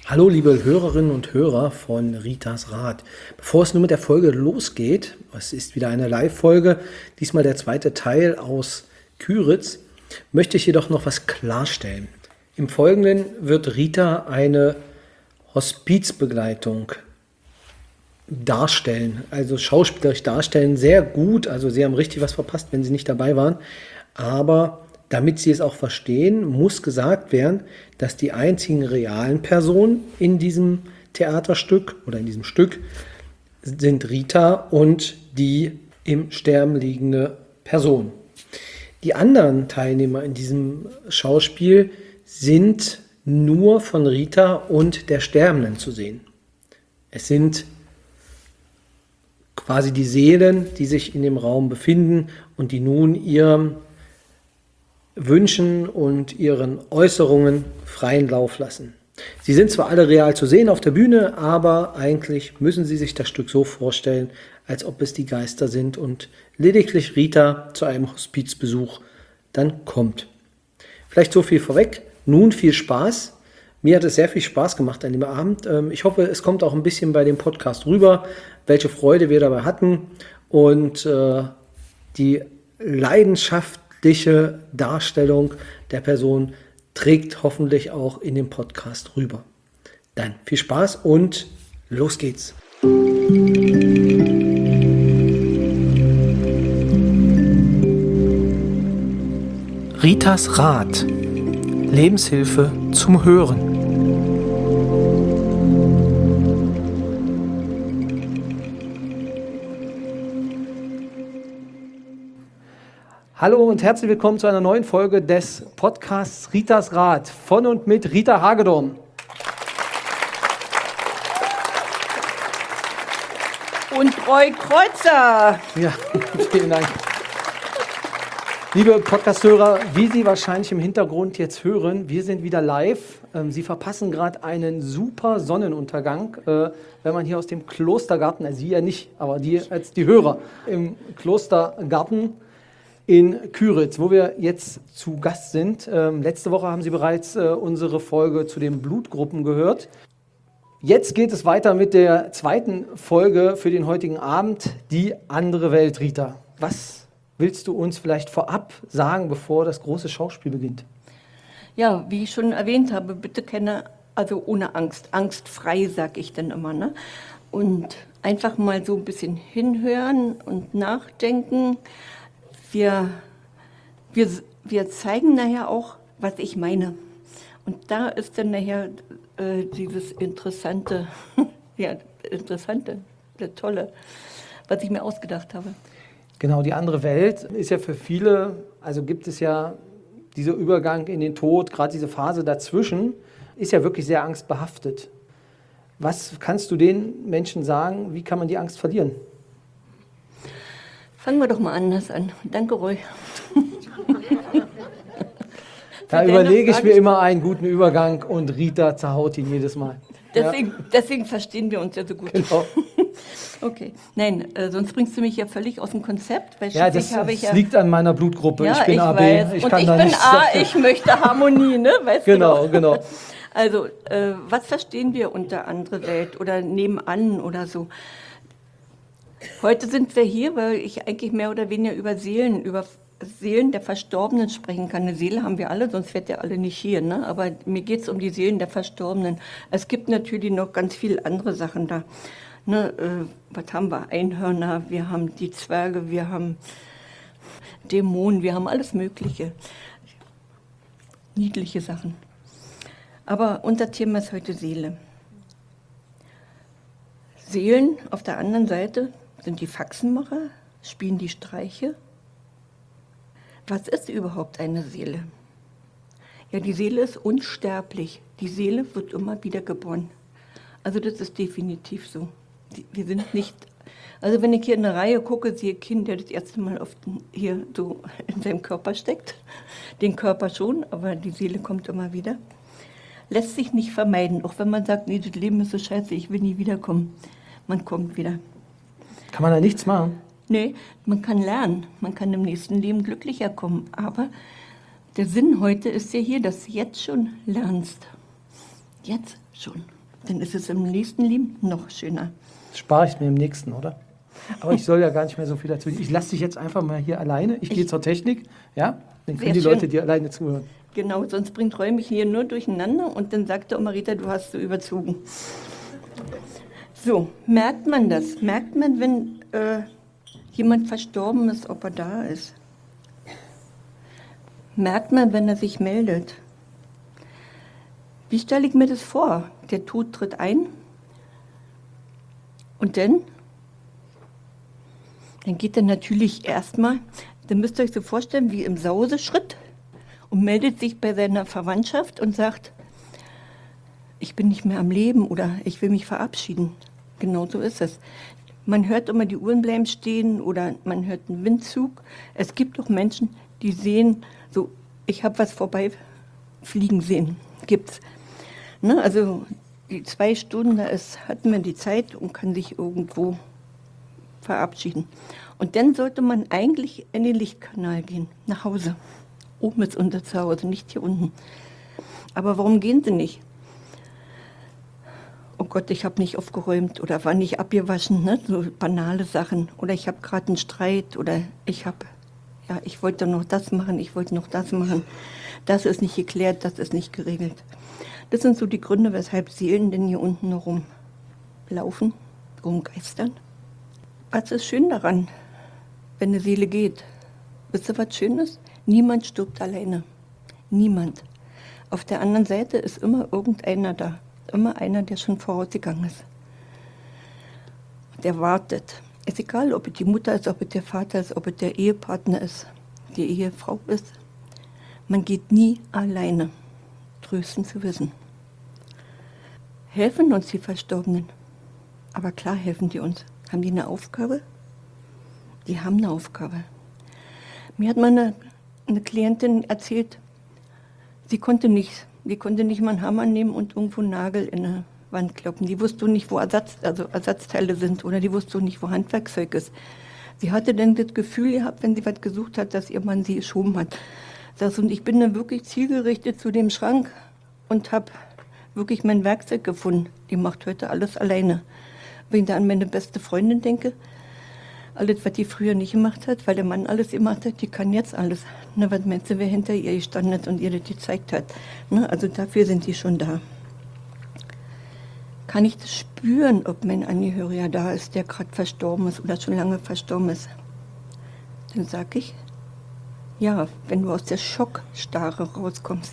Hallo liebe Hörerinnen und Hörer von Ritas Rat. Bevor es nun mit der Folge losgeht, es ist wieder eine Live-Folge, diesmal der zweite Teil aus Kyritz, möchte ich jedoch noch was klarstellen. Im Folgenden wird Rita eine Hospizbegleitung darstellen, also schauspielerisch darstellen, sehr gut, also Sie haben richtig was verpasst, wenn Sie nicht dabei waren, aber damit Sie es auch verstehen, muss gesagt werden, dass die einzigen realen Personen in diesem Theaterstück oder in diesem Stück sind Rita und die im Sterben liegende Person. Die anderen Teilnehmer in diesem Schauspiel sind nur von Rita und der Sterbenden zu sehen. Es sind quasi die Seelen, die sich in dem Raum befinden und die nun ihrem Wünschen und ihren Äußerungen freien Lauf lassen. Sie sind zwar alle real zu sehen auf der Bühne, aber eigentlich müssen Sie sich das Stück so vorstellen, als ob es die Geister sind und lediglich Rita zu einem Hospizbesuch dann kommt. Vielleicht so viel vorweg. Nun viel Spaß. Mir hat es sehr viel Spaß gemacht an dem Abend. Ich hoffe, es kommt auch ein bisschen bei dem Podcast rüber, welche Freude wir dabei hatten und die leidenschaftliche Darstellung der Person trägt hoffentlich auch in dem Podcast rüber. Dann viel Spaß und los geht's. Ritas Rat. Lebenshilfe zum Hören. Hallo und herzlich willkommen zu einer neuen Folge des Podcasts Ritas Rat von und mit Rita Hagedorn. Und Roy Kreuzer. Ja, vielen Dank. Liebe Podcast-Hörer, wie Sie wahrscheinlich im Hintergrund jetzt hören, wir sind wieder live. Sie verpassen gerade einen super Sonnenuntergang, wenn man hier aus dem Klostergarten, also Sie ja nicht, aber die Hörer im Klostergarten in Kyritz, wo wir jetzt zu Gast sind. Letzte Woche haben Sie bereits unsere Folge zu den Blutgruppen gehört. Jetzt geht es weiter mit der zweiten Folge für den heutigen Abend, die andere Welt, Rita. Was willst du uns vielleicht vorab sagen, bevor das große Schauspiel beginnt? Ja, wie ich schon erwähnt habe, bitte also ohne Angst, angstfrei, sag ich dann immer, ne? Und einfach mal so ein bisschen hinhören und nachdenken. Wir zeigen nachher auch, was ich meine. Und da ist dann nachher dieses Interessante, das Tolle, was ich mir ausgedacht habe. Genau, die andere Welt ist ja für viele, also gibt es ja dieser Übergang in den Tod, gerade diese Phase dazwischen, ist ja wirklich sehr angstbehaftet. Was kannst du den Menschen sagen, wie kann man die Angst verlieren? Fangen wir doch mal anders an. Danke, Roy. Da überlege ich mir immer einen guten Übergang und Rita zerhaut ihn jedes Mal. Deswegen verstehen wir uns ja so gut. Genau. Okay. Nein, sonst bringst du mich ja völlig aus dem Konzept. Weil ja, das liegt an meiner Blutgruppe. Ja, ich bin AB. Weiß. Ich bin A, ich möchte Harmonie, ne? Weißt genau, du doch? Genau. Also, was verstehen wir unter andere Welt oder nebenan oder so? Heute sind wir hier, weil ich eigentlich mehr oder weniger über Seelen der Verstorbenen sprechen kann. Eine Seele haben wir alle, sonst wärt ihr alle nicht hier. Ne? Aber mir geht es um die Seelen der Verstorbenen. Es gibt natürlich noch ganz viele andere Sachen da. Ne? Was haben wir? Einhörner, wir haben die Zwerge, wir haben Dämonen, wir haben alles Mögliche. Niedliche Sachen. Aber unser Thema ist heute Seele. Seelen auf der anderen Seite sind die Faxenmacher, spielen die Streiche. Was ist überhaupt eine Seele? Ja, die Seele ist unsterblich. Die Seele wird immer wieder geboren. Also das ist definitiv so. Wir sind nicht... Also wenn ich hier in der Reihe gucke, sehe ich ein Kind, der das erste Mal hier so in seinem Körper steckt. Den Körper schon, aber die Seele kommt immer wieder. Lässt sich nicht vermeiden, auch wenn man sagt, nee, das Leben ist so scheiße, ich will nie wiederkommen. Man kommt wieder. Kann man da nichts machen? Nee, man kann lernen. Man kann im nächsten Leben glücklicher kommen. Aber der Sinn heute ist ja hier, dass du jetzt schon lernst. Jetzt schon. dann ist es im nächsten Leben noch schöner. Spare ich mir im nächsten, oder? Aber ich soll ja gar nicht mehr so viel dazu. Ich lasse dich jetzt einfach mal hier alleine. Ich gehe zur Technik, ja? Dann können die Sehr Leute schön. dir alleine zuhören. Genau, sonst bringt Roy mich hier nur durcheinander und dann sagt der Oma Rita, du hast so überzogen. So, merkt man das? Merkt man, wenn jemand verstorben ist, ob er da ist? Merkt man, wenn er sich meldet? Wie stelle ich mir das vor? Der Tod tritt ein und dann geht er natürlich erstmal, dann müsst ihr euch so vorstellen, wie im Sauseschritt und meldet sich bei seiner Verwandtschaft und sagt, ich bin nicht mehr am Leben oder ich will mich verabschieden. Genau so ist es. Man hört immer die Uhren bleiben stehen oder man hört einen Windzug. Es gibt auch Menschen, die sehen, so, ich habe was vorbeifliegen sehen. Gibt's. Ne, also die 2 Stunden, hat man die Zeit und kann sich irgendwo verabschieden. Und dann sollte man eigentlich in den Lichtkanal gehen, nach Hause. Oben ist unser Zuhause, nicht hier unten. Aber warum gehen sie nicht? Oh Gott, ich habe nicht aufgeräumt oder war nicht abgewaschen, ne? So banale Sachen. Oder ich habe gerade einen Streit oder ich wollte noch das machen, ich wollte noch das machen. Das ist nicht geklärt, das ist nicht geregelt. Das sind so die Gründe, weshalb Seelen denn hier unten noch rumlaufen, rumgeistern. Was ist schön daran, wenn eine Seele geht? Wisst ihr, was schön ist? Niemand stirbt alleine. Niemand. Auf der anderen Seite ist immer irgendeiner da. Immer einer, der schon vorausgegangen ist. Der wartet. Ist egal, ob es die Mutter ist, ob es der Vater ist, ob es der Ehepartner ist, die Ehefrau ist. Man geht nie alleine. Trösten zu wissen. Helfen uns die Verstorbenen. Aber klar helfen die uns. Haben die eine Aufgabe? Die haben eine Aufgabe. Mir hat mal eine Klientin erzählt, sie konnte nicht mal einen Hammer nehmen und irgendwo einen Nagel in eine Wand kloppen. Die wusste nicht, wo Ersatzteile sind oder die wusste nicht, wo Handwerkzeug ist. Sie hatte dann das Gefühl gehabt, wenn sie was gesucht hat, dass ihr Mann sie geschoben hat. Und ich bin dann wirklich zielgerichtet zu dem Schrank und habe wirklich mein Werkzeug gefunden. Die macht heute alles alleine. Wenn ich da an meine beste Freundin denke, alles, was die früher nicht gemacht hat, weil der Mann alles gemacht hat, die kann jetzt alles. Na, was meinst du, wer hinter ihr gestanden hat und ihr das gezeigt hat? Na, also dafür sind die schon da. Kann ich das spüren, ob mein Angehöriger da ist, der gerade verstorben ist oder schon lange verstorben ist? Dann sage ich, ja, wenn du aus der Schockstarre rauskommst.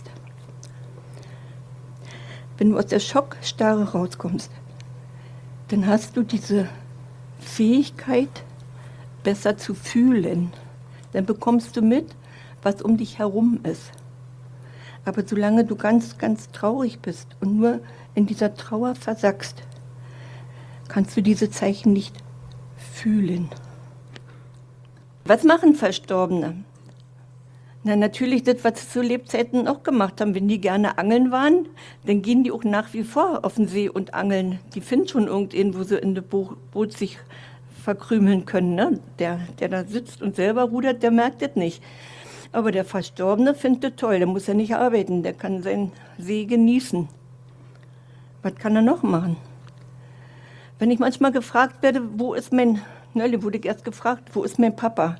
Wenn du aus der Schockstarre rauskommst, dann hast du diese Fähigkeit, besser zu fühlen. Dann bekommst du mit, was um dich herum ist. Aber solange du ganz, ganz traurig bist und nur in dieser Trauer versackst, kannst du diese Zeichen nicht fühlen. Was machen Verstorbene? Na, natürlich das, was sie zu Lebzeiten auch gemacht haben. Wenn die gerne angeln waren, dann gehen die auch nach wie vor auf den See und angeln. Die finden schon irgendwen, wo sie in dem Boot sich verkrümeln können. Ne? Der da sitzt und selber rudert, der merkt das nicht. Aber der Verstorbene findet das toll, der muss ja nicht arbeiten, der kann seinen See genießen. Was kann er noch machen? Wenn ich manchmal gefragt werde, neulich wurde ich erst gefragt, wo ist mein Papa?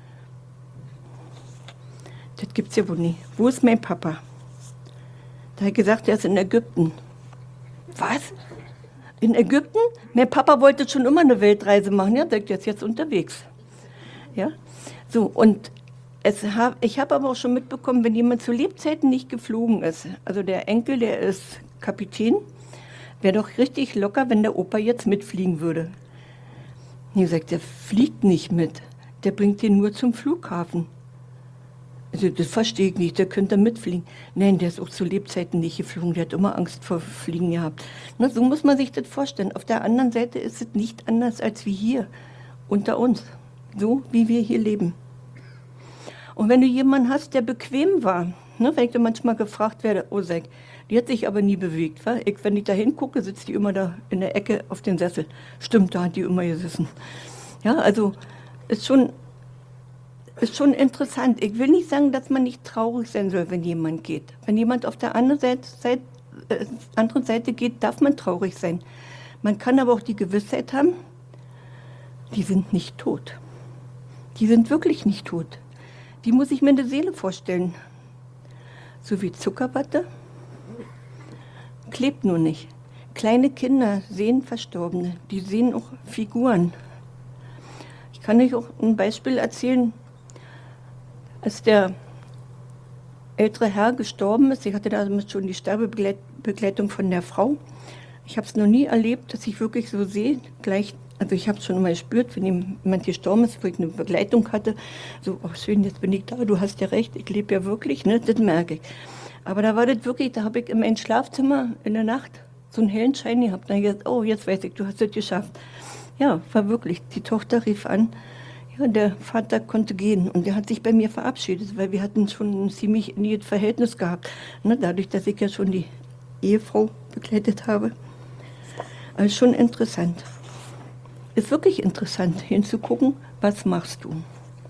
Das gibt's ja wohl nicht. Wo ist mein Papa? Da hat er gesagt, er ist in Ägypten. Was? In Ägypten? Mein Papa wollte schon immer eine Weltreise machen. Ja, der ist jetzt unterwegs. Ja? So, und ich habe aber auch schon mitbekommen, wenn jemand zu Lebzeiten nicht geflogen ist, also der Enkel, der ist Kapitän, wäre doch richtig locker, wenn der Opa jetzt mitfliegen würde. Ich sage, der fliegt nicht mit. Der bringt den nur zum Flughafen. Also das verstehe ich nicht, der könnte mitfliegen. Nein, der ist auch zu Lebzeiten nicht geflogen, der hat immer Angst vor Fliegen gehabt. Na, so muss man sich das vorstellen. Auf der anderen Seite ist es nicht anders als wie hier, unter uns. So, wie wir hier leben. Und wenn du jemanden hast, der bequem war, ne, wenn ich dann manchmal gefragt werde, oh sag, die hat sich aber nie bewegt. Wa? Wenn ich da hingucke, sitzt die immer da in der Ecke auf dem Sessel. Stimmt, da hat die immer gesessen. Ja, also ist schon interessant. Ich will nicht sagen, dass man nicht traurig sein soll, wenn jemand geht. Wenn jemand auf der anderen Seite andere Seite geht, darf man traurig sein. Man kann aber auch die Gewissheit haben, die sind nicht tot. Die sind wirklich nicht tot. Wie muss ich mir eine Seele vorstellen? So wie Zuckerwatte, klebt nur nicht. Kleine Kinder sehen Verstorbene, die sehen auch Figuren. Ich kann euch auch ein Beispiel erzählen. Als der ältere Herr gestorben ist, ich hatte damals schon die Sterbebegleitung von der Frau. Ich habe es noch nie erlebt, dass ich wirklich so sehe, gleich, also ich habe es schon mal gespürt, wenn jemand gestorben ist, wo ich eine Begleitung hatte, so, oh schön, jetzt bin ich da, du hast ja recht, ich lebe ja wirklich, ne, das merke ich. Aber da war das wirklich, da habe ich in meinem Schlafzimmer in der Nacht so einen hellen Schein gehabt. Da habe ich gesagt, oh, jetzt weiß ich, du hast es geschafft. Ja, war wirklich, die Tochter rief an, ja, der Vater konnte gehen und der hat sich bei mir verabschiedet, weil wir hatten schon ein ziemlich inniges Verhältnis gehabt, ne, dadurch, dass ich ja schon die Ehefrau begleitet habe. Also schon interessant. Ist wirklich interessant, hinzugucken, was machst du.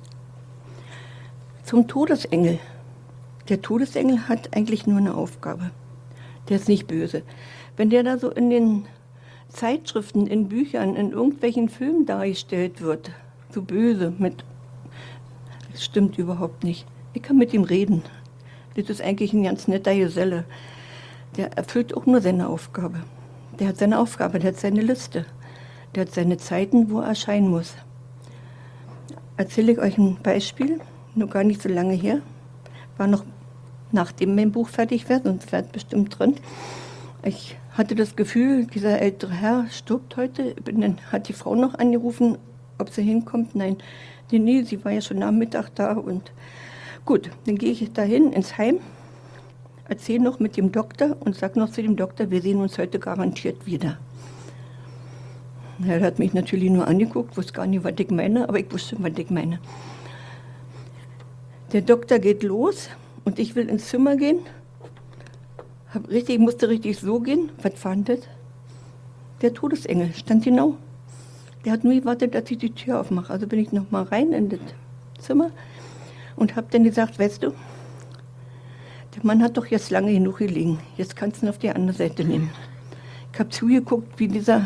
Zum Todesengel. Der Todesengel hat eigentlich nur eine Aufgabe. Der ist nicht böse. Wenn der da so in den Zeitschriften, in Büchern, in irgendwelchen Filmen dargestellt wird, so böse, das stimmt überhaupt nicht. Ich kann mit ihm reden. Das ist eigentlich ein ganz netter Geselle. Der erfüllt auch nur seine Aufgabe. Der hat seine Aufgabe, der hat seine Liste. Der hat seine Zeiten, wo er erscheinen muss. Erzähle ich euch ein Beispiel, nur gar nicht so lange her. War noch nachdem mein Buch fertig wird, sonst wäre es bestimmt drin. Ich hatte das Gefühl, dieser ältere Herr stirbt heute. Dann hat die Frau noch angerufen, ob sie hinkommt. Nein, nee, sie war ja schon Nachmittag da. Und gut, dann gehe ich dahin ins Heim, erzähle noch mit dem Doktor und sage noch zu dem Doktor, wir sehen uns heute garantiert wieder. Er hat mich natürlich nur angeguckt, wusste gar nicht, was ich meine, aber ich wusste, was ich meine. Der Doktor geht los und ich will ins Zimmer gehen. Ich musste richtig so gehen. Was war das? Der Todesengel stand genau. Der hat nur gewartet, dass ich die Tür aufmache. Also bin ich noch mal rein in das Zimmer und habe dann gesagt, weißt du, der Mann hat doch jetzt lange genug gelegen. Jetzt kannst du ihn auf die andere Seite nehmen. Ich habe zugeguckt, wie dieser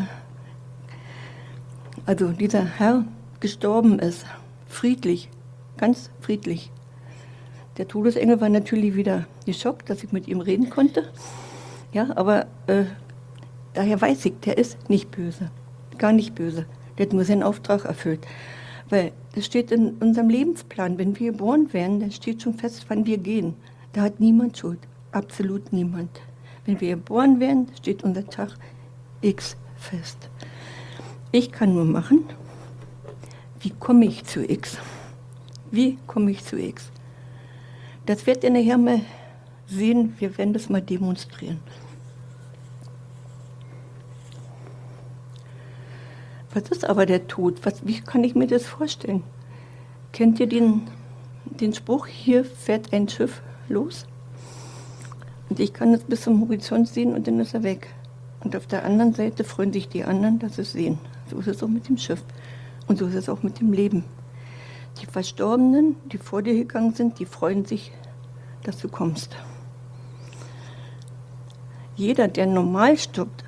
Herr gestorben ist. Friedlich, ganz friedlich. Der Todesengel war natürlich wieder geschockt, dass ich mit ihm reden konnte. Ja, aber daher weiß ich, der ist nicht böse. Gar nicht böse. Der hat nur seinen Auftrag erfüllt. Weil das steht in unserem Lebensplan. Wenn wir geboren werden, dann steht schon fest, wann wir gehen. Da hat niemand Schuld. Absolut niemand. Wenn wir geboren werden, steht unser Tag X fest. Ich kann nur machen, wie komme ich zu X? Wie komme ich zu X? Das werdet ihr nachher mal sehen, wir werden das mal demonstrieren. Was ist aber der Tod? Wie kann ich mir das vorstellen? Kennt ihr den Spruch, hier fährt ein Schiff los? Und ich kann es bis zum Horizont sehen und dann ist er weg. Und auf der anderen Seite freuen sich die anderen, dass sie es sehen. So ist es auch mit dem Schiff. Und so ist es auch mit dem Leben. Die Verstorbenen, die vor dir gegangen sind, die freuen sich, dass du kommst. Jeder, der normal stirbt,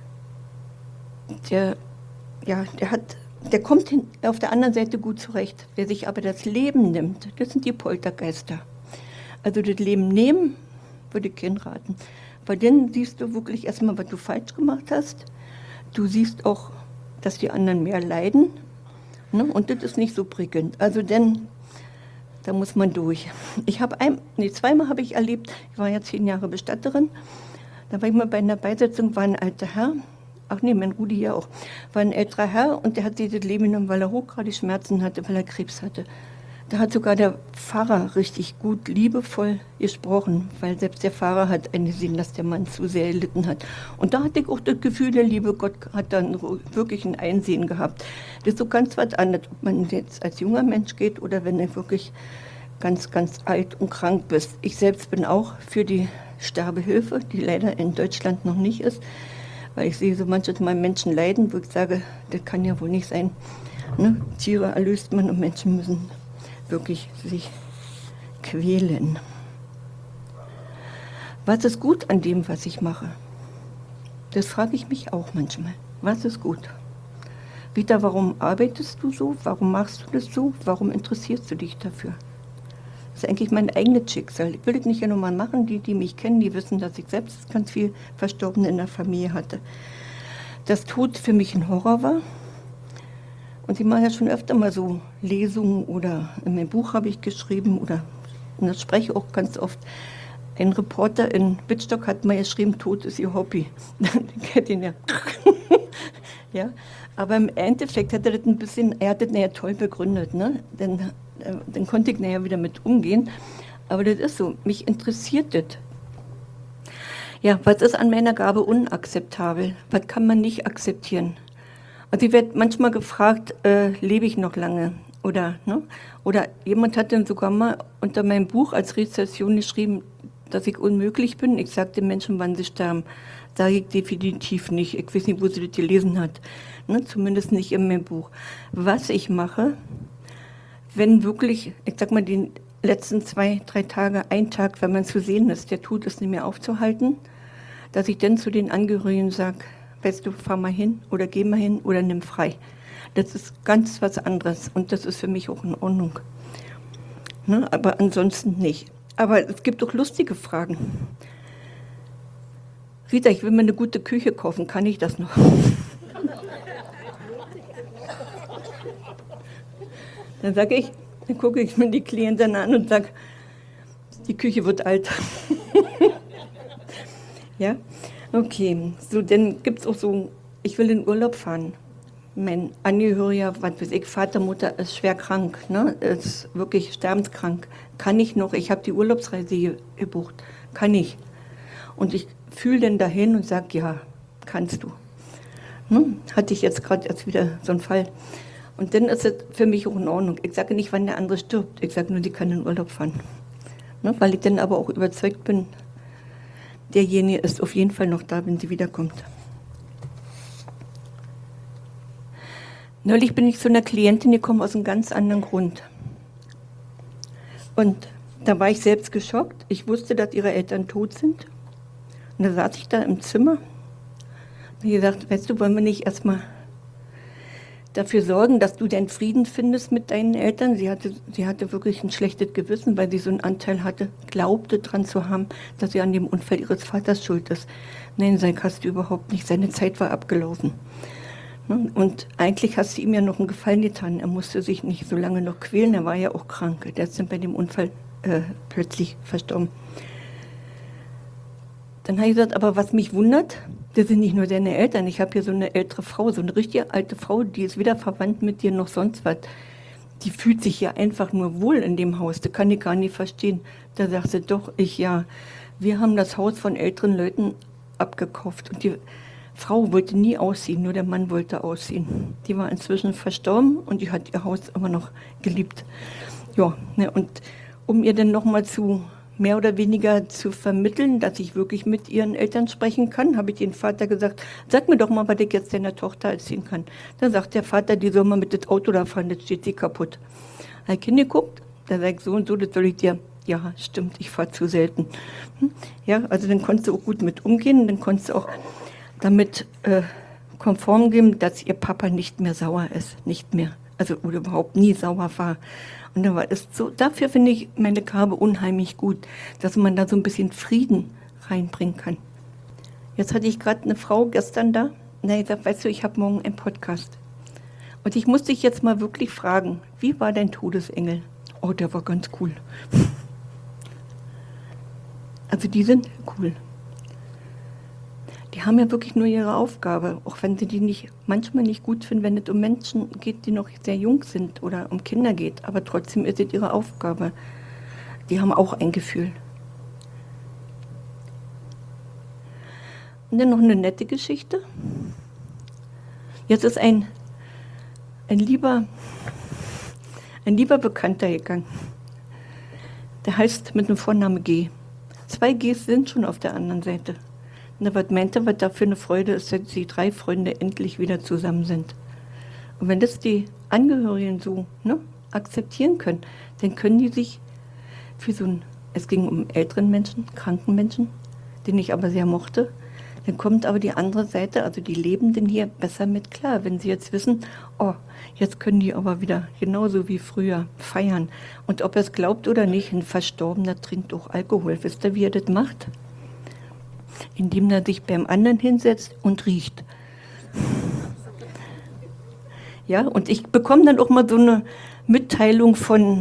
der kommt auf der anderen Seite gut zurecht. Wer sich aber das Leben nimmt, das sind die Poltergeister. Also das Leben nehmen, würde ich keinen raten. Weil dann siehst du wirklich erstmal, was du falsch gemacht hast. Du siehst auch, dass die anderen mehr leiden. Ne? Und das ist nicht so prickelnd. Also da muss man durch. Zweimal habe ich erlebt, ich war ja 10 Jahre Bestatterin. Da war ich mal bei einer Beisetzung, war ein alter Herr. Ach nee, mein Rudi ja auch. War ein älterer Herr und der hat sich das Leben genommen, weil er hochgradig Schmerzen hatte, weil er Krebs hatte. Da hat sogar der Pfarrer richtig gut, liebevoll gesprochen, weil selbst der Pfarrer hat eingesehen, dass der Mann zu sehr gelitten hat. Und da hatte ich auch das Gefühl, der liebe Gott hat dann wirklich ein Einsehen gehabt. Das ist so ganz was anderes, ob man jetzt als junger Mensch geht oder wenn er wirklich ganz, ganz alt und krank bist. Ich selbst bin auch für die Sterbehilfe, die leider in Deutschland noch nicht ist, weil ich sehe so manches Mal Menschen leiden, wo ich sage, das kann ja wohl nicht sein. Ne? Tiere erlöst man und Menschen müssen wirklich sich quälen. Was ist gut an dem, was ich mache? Das frage ich mich auch manchmal. Was ist gut? Rita, warum arbeitest du so? Warum machst du das so? Warum interessierst du dich dafür? Das ist eigentlich mein eigenes Schicksal. Ich will das nicht ja nur mal machen. Die mich kennen, die wissen, dass ich selbst ganz viel Verstorbene in der Familie hatte. Dass Tod für mich ein Horror war. Und ich mache ja schon öfter mal so Lesungen oder in meinem Buch habe ich geschrieben und das spreche ich auch ganz oft. Ein Reporter in Wittstock hat mal geschrieben, Tod ist ihr Hobby. Den kennt ihn ja. Ja. Aber im Endeffekt hat er das nachher toll begründet, ne? Dann konnte ich nachher wieder mit umgehen. Aber das ist so, mich interessiert das. Ja, was ist an meiner Gabe unakzeptabel? Was kann man nicht akzeptieren? Also ich werde manchmal gefragt, lebe ich noch lange? Oder jemand hat dann sogar mal unter meinem Buch als Rezession geschrieben, dass ich unmöglich bin. Ich sage den Menschen, wann sie sterben. Sage ich definitiv nicht. Ich weiß nicht, wo sie das gelesen hat. Ne? Zumindest nicht in meinem Buch. Was ich mache, wenn wirklich, ich sag mal, die letzten 2, 3 Tage, ein Tag, wenn man zu sehen ist, der Tod ist nicht mehr aufzuhalten, dass ich dann zu den Angehörigen sage, weißt du, fahr mal hin oder geh mal hin oder nimm frei. Das ist ganz was anderes und das ist für mich auch in Ordnung. Ne? Aber ansonsten nicht. Aber es gibt auch lustige Fragen. Rita, ich will mir eine gute Küche kaufen, kann ich das noch? Dann gucke ich mir die Klientin an und sage, die Küche wird alt. Ja, okay. So, dann gibt es auch so, ich will in Urlaub fahren. Mein Angehöriger, was weiß ich, Vater, Mutter ist schwer krank, ne? Ist wirklich sterbenskrank. Kann ich noch? Ich habe die Urlaubsreise gebucht. Kann ich? Und ich fühle dann dahin und sage, ja, kannst du. Ne? Hatte ich jetzt gerade erst wieder so einen Fall. Und dann ist es für mich auch in Ordnung. Ich sage nicht, wann der andere stirbt. Ich sage nur, die kann in Urlaub fahren. Ne? Weil ich dann aber auch überzeugt bin, derjenige ist auf jeden Fall noch da, wenn sie wiederkommt. Neulich bin ich zu einer Klientin gekommen aus einem ganz anderen Grund. Und da war ich selbst geschockt. Ich wusste, dass ihre Eltern tot sind. Und da saß ich da im Zimmer und habe gesagt, weißt du, wollen wir nicht erstmal dafür sorgen, dass du deinen Frieden findest mit deinen Eltern? Sie hatte wirklich ein schlechtes Gewissen, weil sie so einen Anteil hatte, glaubte dran zu haben, dass sie an dem Unfall ihres Vaters schuld ist. Nein, sag, hast du überhaupt nicht. Seine Zeit war abgelaufen. Und eigentlich hast du ihm ja noch einen Gefallen getan. Er musste sich nicht so lange noch quälen, er war ja auch krank. Der ist dann bei dem Unfall plötzlich verstorben. Dann habe ich gesagt, aber was mich wundert, das sind nicht nur deine Eltern. Ich habe hier so eine ältere Frau, so eine richtige alte Frau, die ist weder verwandt mit dir noch sonst was. Die fühlt sich ja einfach nur wohl in dem Haus. Das kann ich gar nicht verstehen. Da sagt sie, doch, wir haben das Haus von älteren Leuten abgekauft. Und die Frau wollte nie ausziehen, nur der Mann wollte ausziehen. Die war inzwischen verstorben und die hat ihr Haus immer noch geliebt. Ja, ne, und um ihr dann nochmal mehr oder weniger zu vermitteln, dass ich wirklich mit ihren Eltern sprechen kann, habe ich den Vater gesagt, sag mir doch mal, was ich jetzt deiner Tochter erzählen kann. Dann sagt der Vater, die soll mal mit dem Auto da fahren, das steht sie kaputt. Da habe ich hingeguckt, da sage ich so und so, das soll ich dir. Ja, stimmt, ich fahre zu selten. Ja, also dann konntest du auch gut mit umgehen, dann konntest du auch damit konform geben, dass ihr Papa nicht mehr sauer ist, nicht mehr, also oder überhaupt nie sauer war. Und dann war es so, dafür finde ich meine Gabe unheimlich gut, dass man da so ein bisschen Frieden reinbringen kann. Jetzt hatte ich gerade eine Frau gestern da, und ich gesagt, weißt du, ich habe morgen einen Podcast. Und ich musste dich jetzt mal wirklich fragen, wie war dein Todesengel? Oh, der war ganz cool. Also die sind cool. Die haben ja wirklich nur ihre Aufgabe, auch wenn sie die manchmal nicht gut finden, wenn es um Menschen geht, die noch sehr jung sind oder um Kinder geht. Aber trotzdem ist es ihre Aufgabe. Die haben auch ein Gefühl. Und dann noch eine nette Geschichte. Jetzt ist ein lieber Bekannter gegangen. Der heißt mit dem Vornamen G. 2 Gs sind schon auf der anderen Seite. Na, was meint er, was da für eine Freude ist, dass die 3 Freunde endlich wieder zusammen sind. Und wenn das die Angehörigen so akzeptieren können, dann können die sich für es ging um älteren Menschen, kranken Menschen, den ich aber sehr mochte. Dann kommt aber die andere Seite, also die Lebenden hier, besser mit klar. Wenn sie jetzt wissen, oh, jetzt können die aber wieder genauso wie früher feiern. Und ob er es glaubt oder nicht, ein Verstorbener trinkt auch Alkohol. Wisst ihr, wie er das macht? Indem er sich beim anderen hinsetzt und riecht. Ja, und ich bekomme dann auch mal so eine Mitteilung von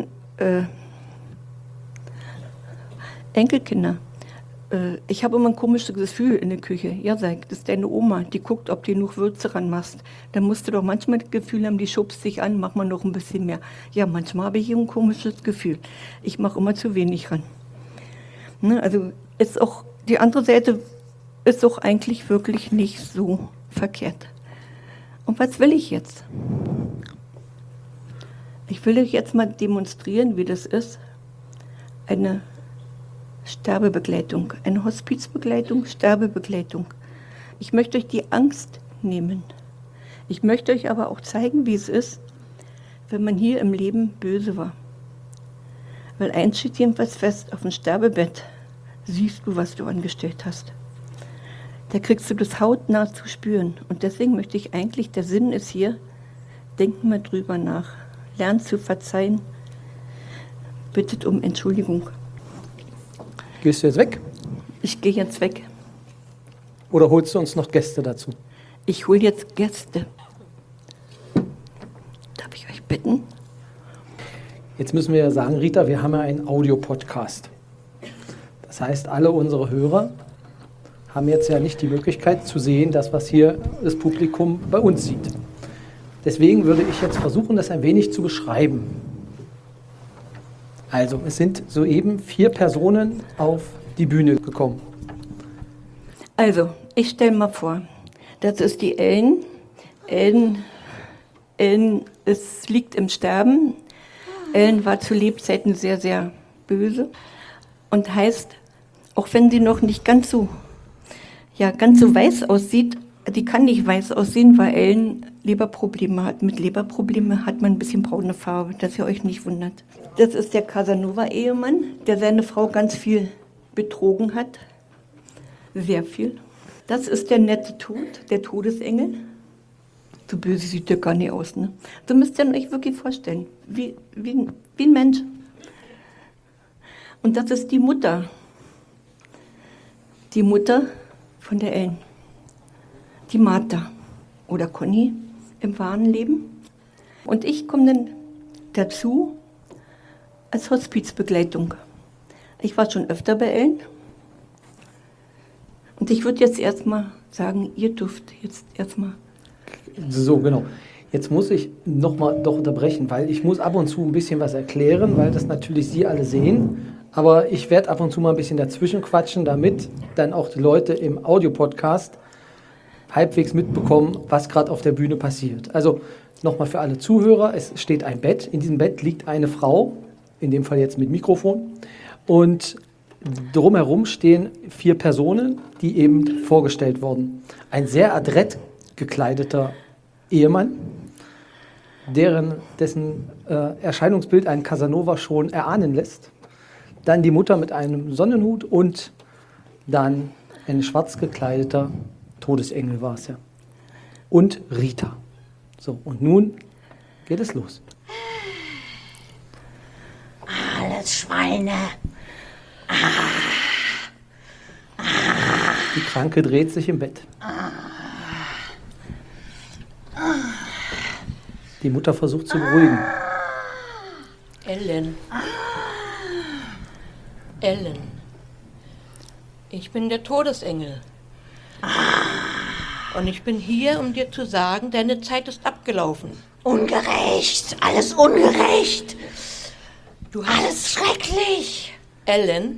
Enkelkinder. Ich habe immer ein komisches Gefühl in der Küche. Ja, sag, das ist deine Oma, die guckt, ob du genug Würze ranmachst. Dann musst du doch manchmal das Gefühl haben, die schubst dich an, mach mal noch ein bisschen mehr. Ja, manchmal habe ich hier ein komisches Gefühl. Ich mache immer zu wenig ran. Ne, also ist auch, die andere Seite ist auch eigentlich wirklich nicht so verkehrt. Und was will ich jetzt? Ich will euch jetzt mal demonstrieren, wie das ist, eine Sterbebegleitung, eine Hospizbegleitung, Sterbebegleitung. Ich möchte euch die Angst nehmen. Ich möchte euch aber auch zeigen, wie es ist, wenn man hier im Leben böse war. Weil eins steht jedenfalls fest, auf dem Sterbebett siehst du, was du angestellt hast. Da kriegst du das hautnah zu spüren. Und deswegen möchte ich eigentlich, der Sinn ist hier, denkt mal drüber nach. Lernt zu verzeihen. Bittet um Entschuldigung. Gehst du jetzt weg? Ich gehe jetzt weg. Oder holst du uns noch Gäste dazu? Ich hole jetzt Gäste. Darf ich euch bitten? Jetzt müssen wir ja sagen, Rita, wir haben ja einen Audiopodcast. Das heißt, alle unsere Hörer haben jetzt ja nicht die Möglichkeit zu sehen, das, was hier das Publikum bei uns sieht. Deswegen würde ich jetzt versuchen, das ein wenig zu beschreiben. Also, es sind soeben 4 Personen auf die Bühne gekommen. Also, ich stelle mal vor, das ist die Ellen. Ellen liegt im Sterben. Ellen war zu Lebzeiten sehr, sehr böse und heißt, auch wenn sie noch nicht ganz so weiß aussieht, die kann nicht weiß aussehen, weil Ellen Leberprobleme hat. Mit Leberproblemen hat man ein bisschen braune Farbe, dass ihr euch nicht wundert. Das ist der Casanova-Ehemann, der seine Frau ganz viel betrogen hat. Sehr viel. Das ist der nette Tod, der Todesengel. So böse sieht der gar nicht aus, ne? So müsst ihr euch wirklich vorstellen, wie ein Mensch. Und das ist die Mutter. Die Mutter von der Ellen. Die Martha oder Conny im wahren Leben. Und ich komme dann dazu als Hospizbegleitung. Ich war schon öfter bei Ellen. Und ich würde jetzt erstmal sagen, ihr dürft jetzt erstmal. So, genau. Jetzt muss ich nochmal doch unterbrechen, weil ich muss ab und zu ein bisschen was erklären, weil das natürlich Sie alle sehen. Aber ich werde ab und zu mal ein bisschen dazwischen quatschen, damit dann auch die Leute im Audiopodcast halbwegs mitbekommen, was gerade auf der Bühne passiert. Also nochmal für alle Zuhörer, es steht ein Bett. In diesem Bett liegt eine Frau, in dem Fall jetzt mit Mikrofon. Und drumherum stehen 4 Personen, die eben vorgestellt wurden. Ein sehr adrett gekleideter Ehemann, dessen Erscheinungsbild einen Casanova schon erahnen lässt. Dann die Mutter mit einem Sonnenhut und dann ein schwarz gekleideter Todesengel war es ja. Und Rita. So, und nun geht es los. Alles Schweine. Die Kranke dreht sich im Bett. Die Mutter versucht zu beruhigen. Ellen, ich bin der Todesengel. Und ich bin hier, um dir zu sagen, deine Zeit ist abgelaufen. Ungerecht, alles ungerecht. Du hast Alles schrecklich. Ellen,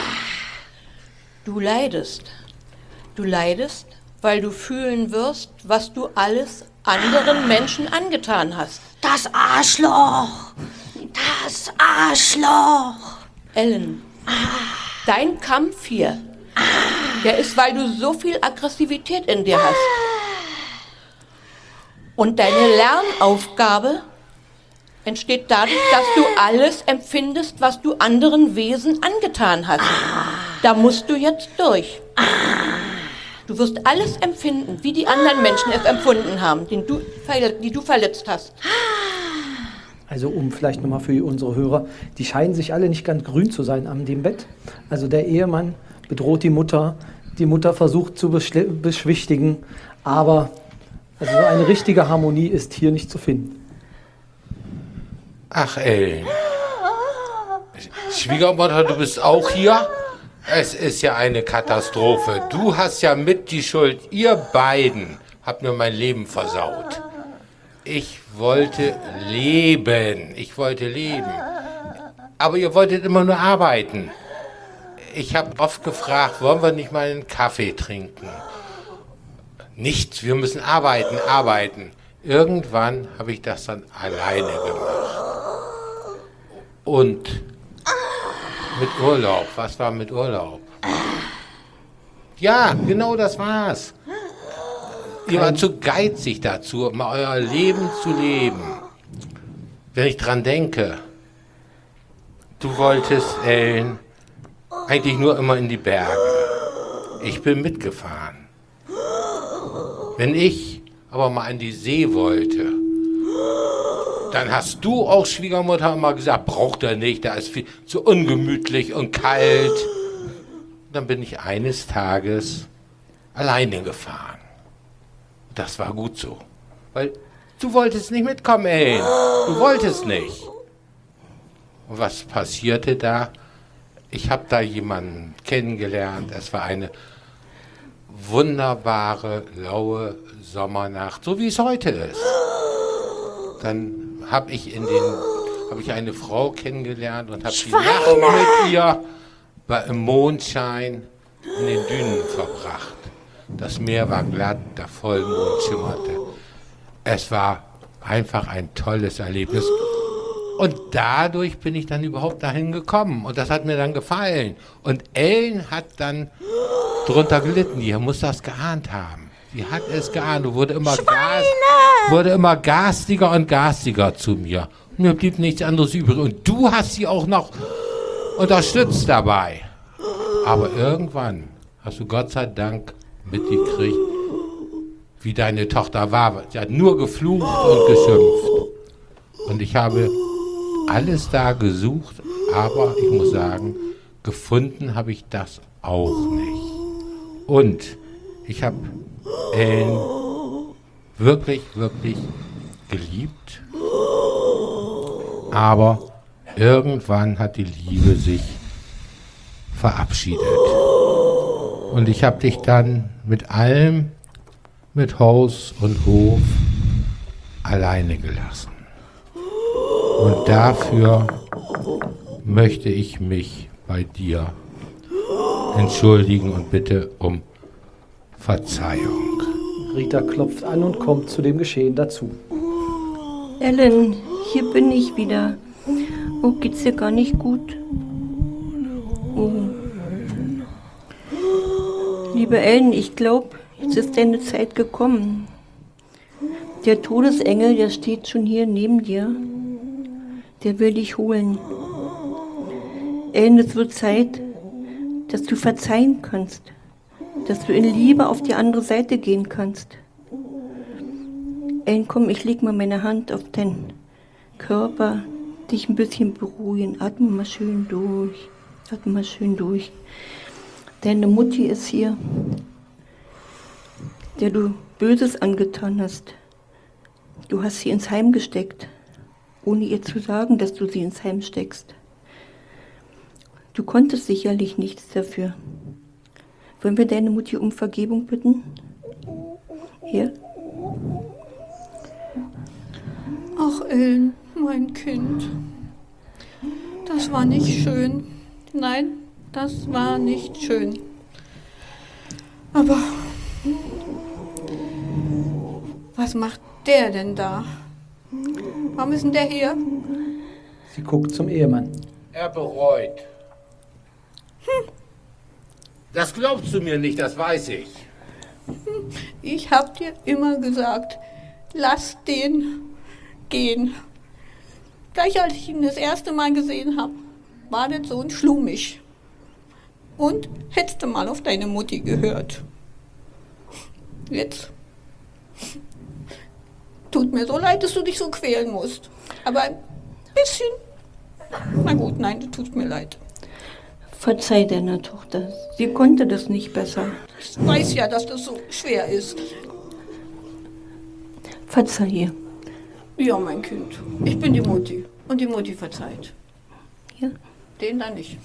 du leidest. Du leidest, weil du fühlen wirst, was du alles anderen Menschen angetan hast. Das Arschloch. Das Arschloch. Ellen, dein Kampf hier, der ist, weil du so viel Aggressivität in dir hast. Und deine Lernaufgabe entsteht dadurch, dass du alles empfindest, was du anderen Wesen angetan hast. Da musst du jetzt durch. Du wirst alles empfinden, wie die anderen Menschen es empfunden haben, die du verletzt hast. Also um vielleicht nochmal für unsere Hörer, die scheinen sich alle nicht ganz grün zu sein an dem Bett. Also der Ehemann bedroht die Mutter versucht zu beschwichtigen, aber also so eine richtige Harmonie ist hier nicht zu finden. Ach, Ellen. Schwiegermutter, du bist auch hier? Es ist ja eine Katastrophe. Du hast ja mit die Schuld. Ihr beiden habt mir mein Leben versaut. Ich wollte leben. Aber ihr wolltet immer nur arbeiten. Ich habe oft gefragt, wollen wir nicht mal einen Kaffee trinken? Nichts, wir müssen arbeiten. Irgendwann habe ich das dann alleine gemacht. Und mit Urlaub. Was war mit Urlaub? Ja, genau das war's. Ihr wart zu geizig dazu, mal euer Leben zu leben. Wenn ich dran denke, du wolltest, Ellen, eigentlich nur immer in die Berge. Ich bin mitgefahren. Wenn ich aber mal an die See wollte, dann hast du auch, Schwiegermutter, immer gesagt, braucht er nicht, da ist viel zu ungemütlich und kalt. Dann bin ich eines Tages alleine gefahren. Das war gut so, weil du wolltest nicht mitkommen, Ellen. Du wolltest nicht. Und was passierte da? Ich habe da jemanden kennengelernt. Es war eine wunderbare, laue Sommernacht, so wie es heute ist. Dann habe ich eine Frau kennengelernt und habe die Nacht mit ihr im Mondschein in den Dünen verbracht. Das Meer war glatt, der Vollmond schimmerte. Es war einfach ein tolles Erlebnis. Und dadurch bin ich dann überhaupt dahin gekommen. Und das hat mir dann gefallen. Und Ellen hat dann drunter gelitten. Die muss das geahnt haben. Sie hat es geahnt und wurde immer garstiger und garstiger zu mir. Und mir blieb nichts anderes übrig. Und du hast sie auch noch unterstützt dabei. Aber irgendwann hast du Gott sei Dank mitgekriegt, wie deine Tochter war. Sie hat nur geflucht und geschimpft. Und ich habe alles da gesucht, aber ich muss sagen, gefunden habe ich das auch nicht. Und ich habe Ellen wirklich, wirklich geliebt. Aber irgendwann hat die Liebe sich verabschiedet. Und ich habe dich dann mit allem, mit Haus und Hof, alleine gelassen. Und dafür möchte ich mich bei dir entschuldigen und bitte um Verzeihung. Rita klopft an und kommt zu dem Geschehen dazu. Ellen, hier bin ich wieder. Oh, geht's dir gar nicht gut? Oh. Liebe Ellen, ich glaube, jetzt ist deine Zeit gekommen. Der Todesengel, der steht schon hier neben dir. Der will dich holen. Ellen, es wird Zeit, dass du verzeihen kannst. Dass du in Liebe auf die andere Seite gehen kannst. Ellen, komm, ich leg mal meine Hand auf deinen Körper, dich ein bisschen beruhigen. Atme mal schön durch. Atme mal schön durch. Deine Mutti ist hier, der du Böses angetan hast. Du hast sie ins Heim gesteckt, ohne ihr zu sagen, dass du sie ins Heim steckst. Du konntest sicherlich nichts dafür. Wollen wir deine Mutti um Vergebung bitten? Hier. Ach, Ellen, mein Kind. Das war nicht schön. Nein, das war nicht schön. Aber was macht der denn da? Warum ist denn der hier? Sie guckt zum Ehemann. Er bereut. Das glaubst du mir nicht, das weiß ich. Ich hab dir immer gesagt, lass den gehen. Gleich als ich ihn das erste Mal gesehen habe, war das so ein Schlumig. Und hättest du mal auf deine Mutti gehört. Jetzt. Tut mir so leid, dass du dich so quälen musst. Aber ein bisschen. Na gut, nein, das tut mir leid. Verzeih deiner Tochter. Sie konnte das nicht besser. Ich weiß ja, dass das so schwer ist. Verzeih ihr. Ja, mein Kind. Ich bin die Mutti. Und die Mutti verzeiht. Ja. Den dann nicht.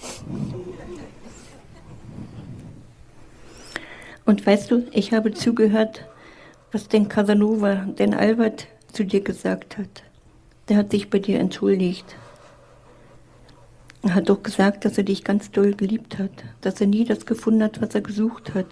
Und weißt du, ich habe zugehört, was den Casanova, den Albert, zu dir gesagt hat. Der hat sich bei dir entschuldigt. Er hat doch gesagt, dass er dich ganz doll geliebt hat, dass er nie das gefunden hat, was er gesucht hat.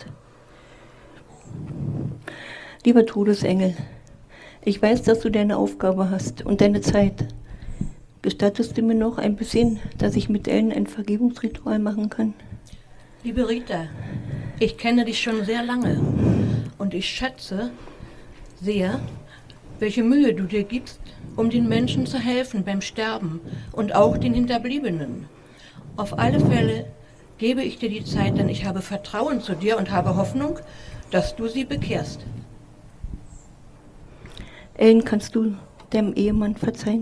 Lieber Todesengel, ich weiß, dass du deine Aufgabe hast und deine Zeit. Gestattest du mir noch ein bisschen, dass ich mit Ellen ein Vergebungsritual machen kann? Liebe Rita, ich kenne dich schon sehr lange und ich schätze sehr, welche Mühe du dir gibst, um den Menschen zu helfen beim Sterben und auch den Hinterbliebenen. Auf alle Fälle gebe ich dir die Zeit, denn ich habe Vertrauen zu dir und habe Hoffnung, dass du sie bekehrst. Ellen, kannst du deinem Ehemann verzeihen?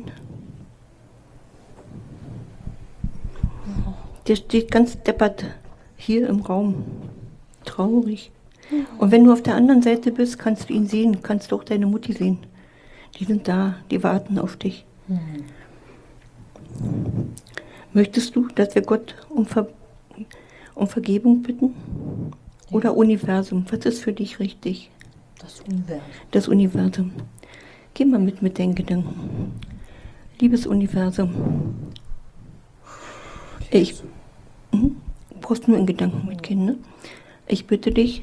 Der steht ganz deppert hier im Raum, traurig. Und wenn du auf der anderen Seite bist, kannst du ihn sehen, kannst du auch deine Mutti sehen. Die sind da, die warten auf dich. Möchtest du, dass wir Gott um Vergebung bitten? Oder Universum? Was ist für dich richtig? Das Universum. Das Universum. Geh mal mit deinen Gedanken. Liebes Universum. Du brauchst nur in Gedanken mitgehen, ne? Ich bitte dich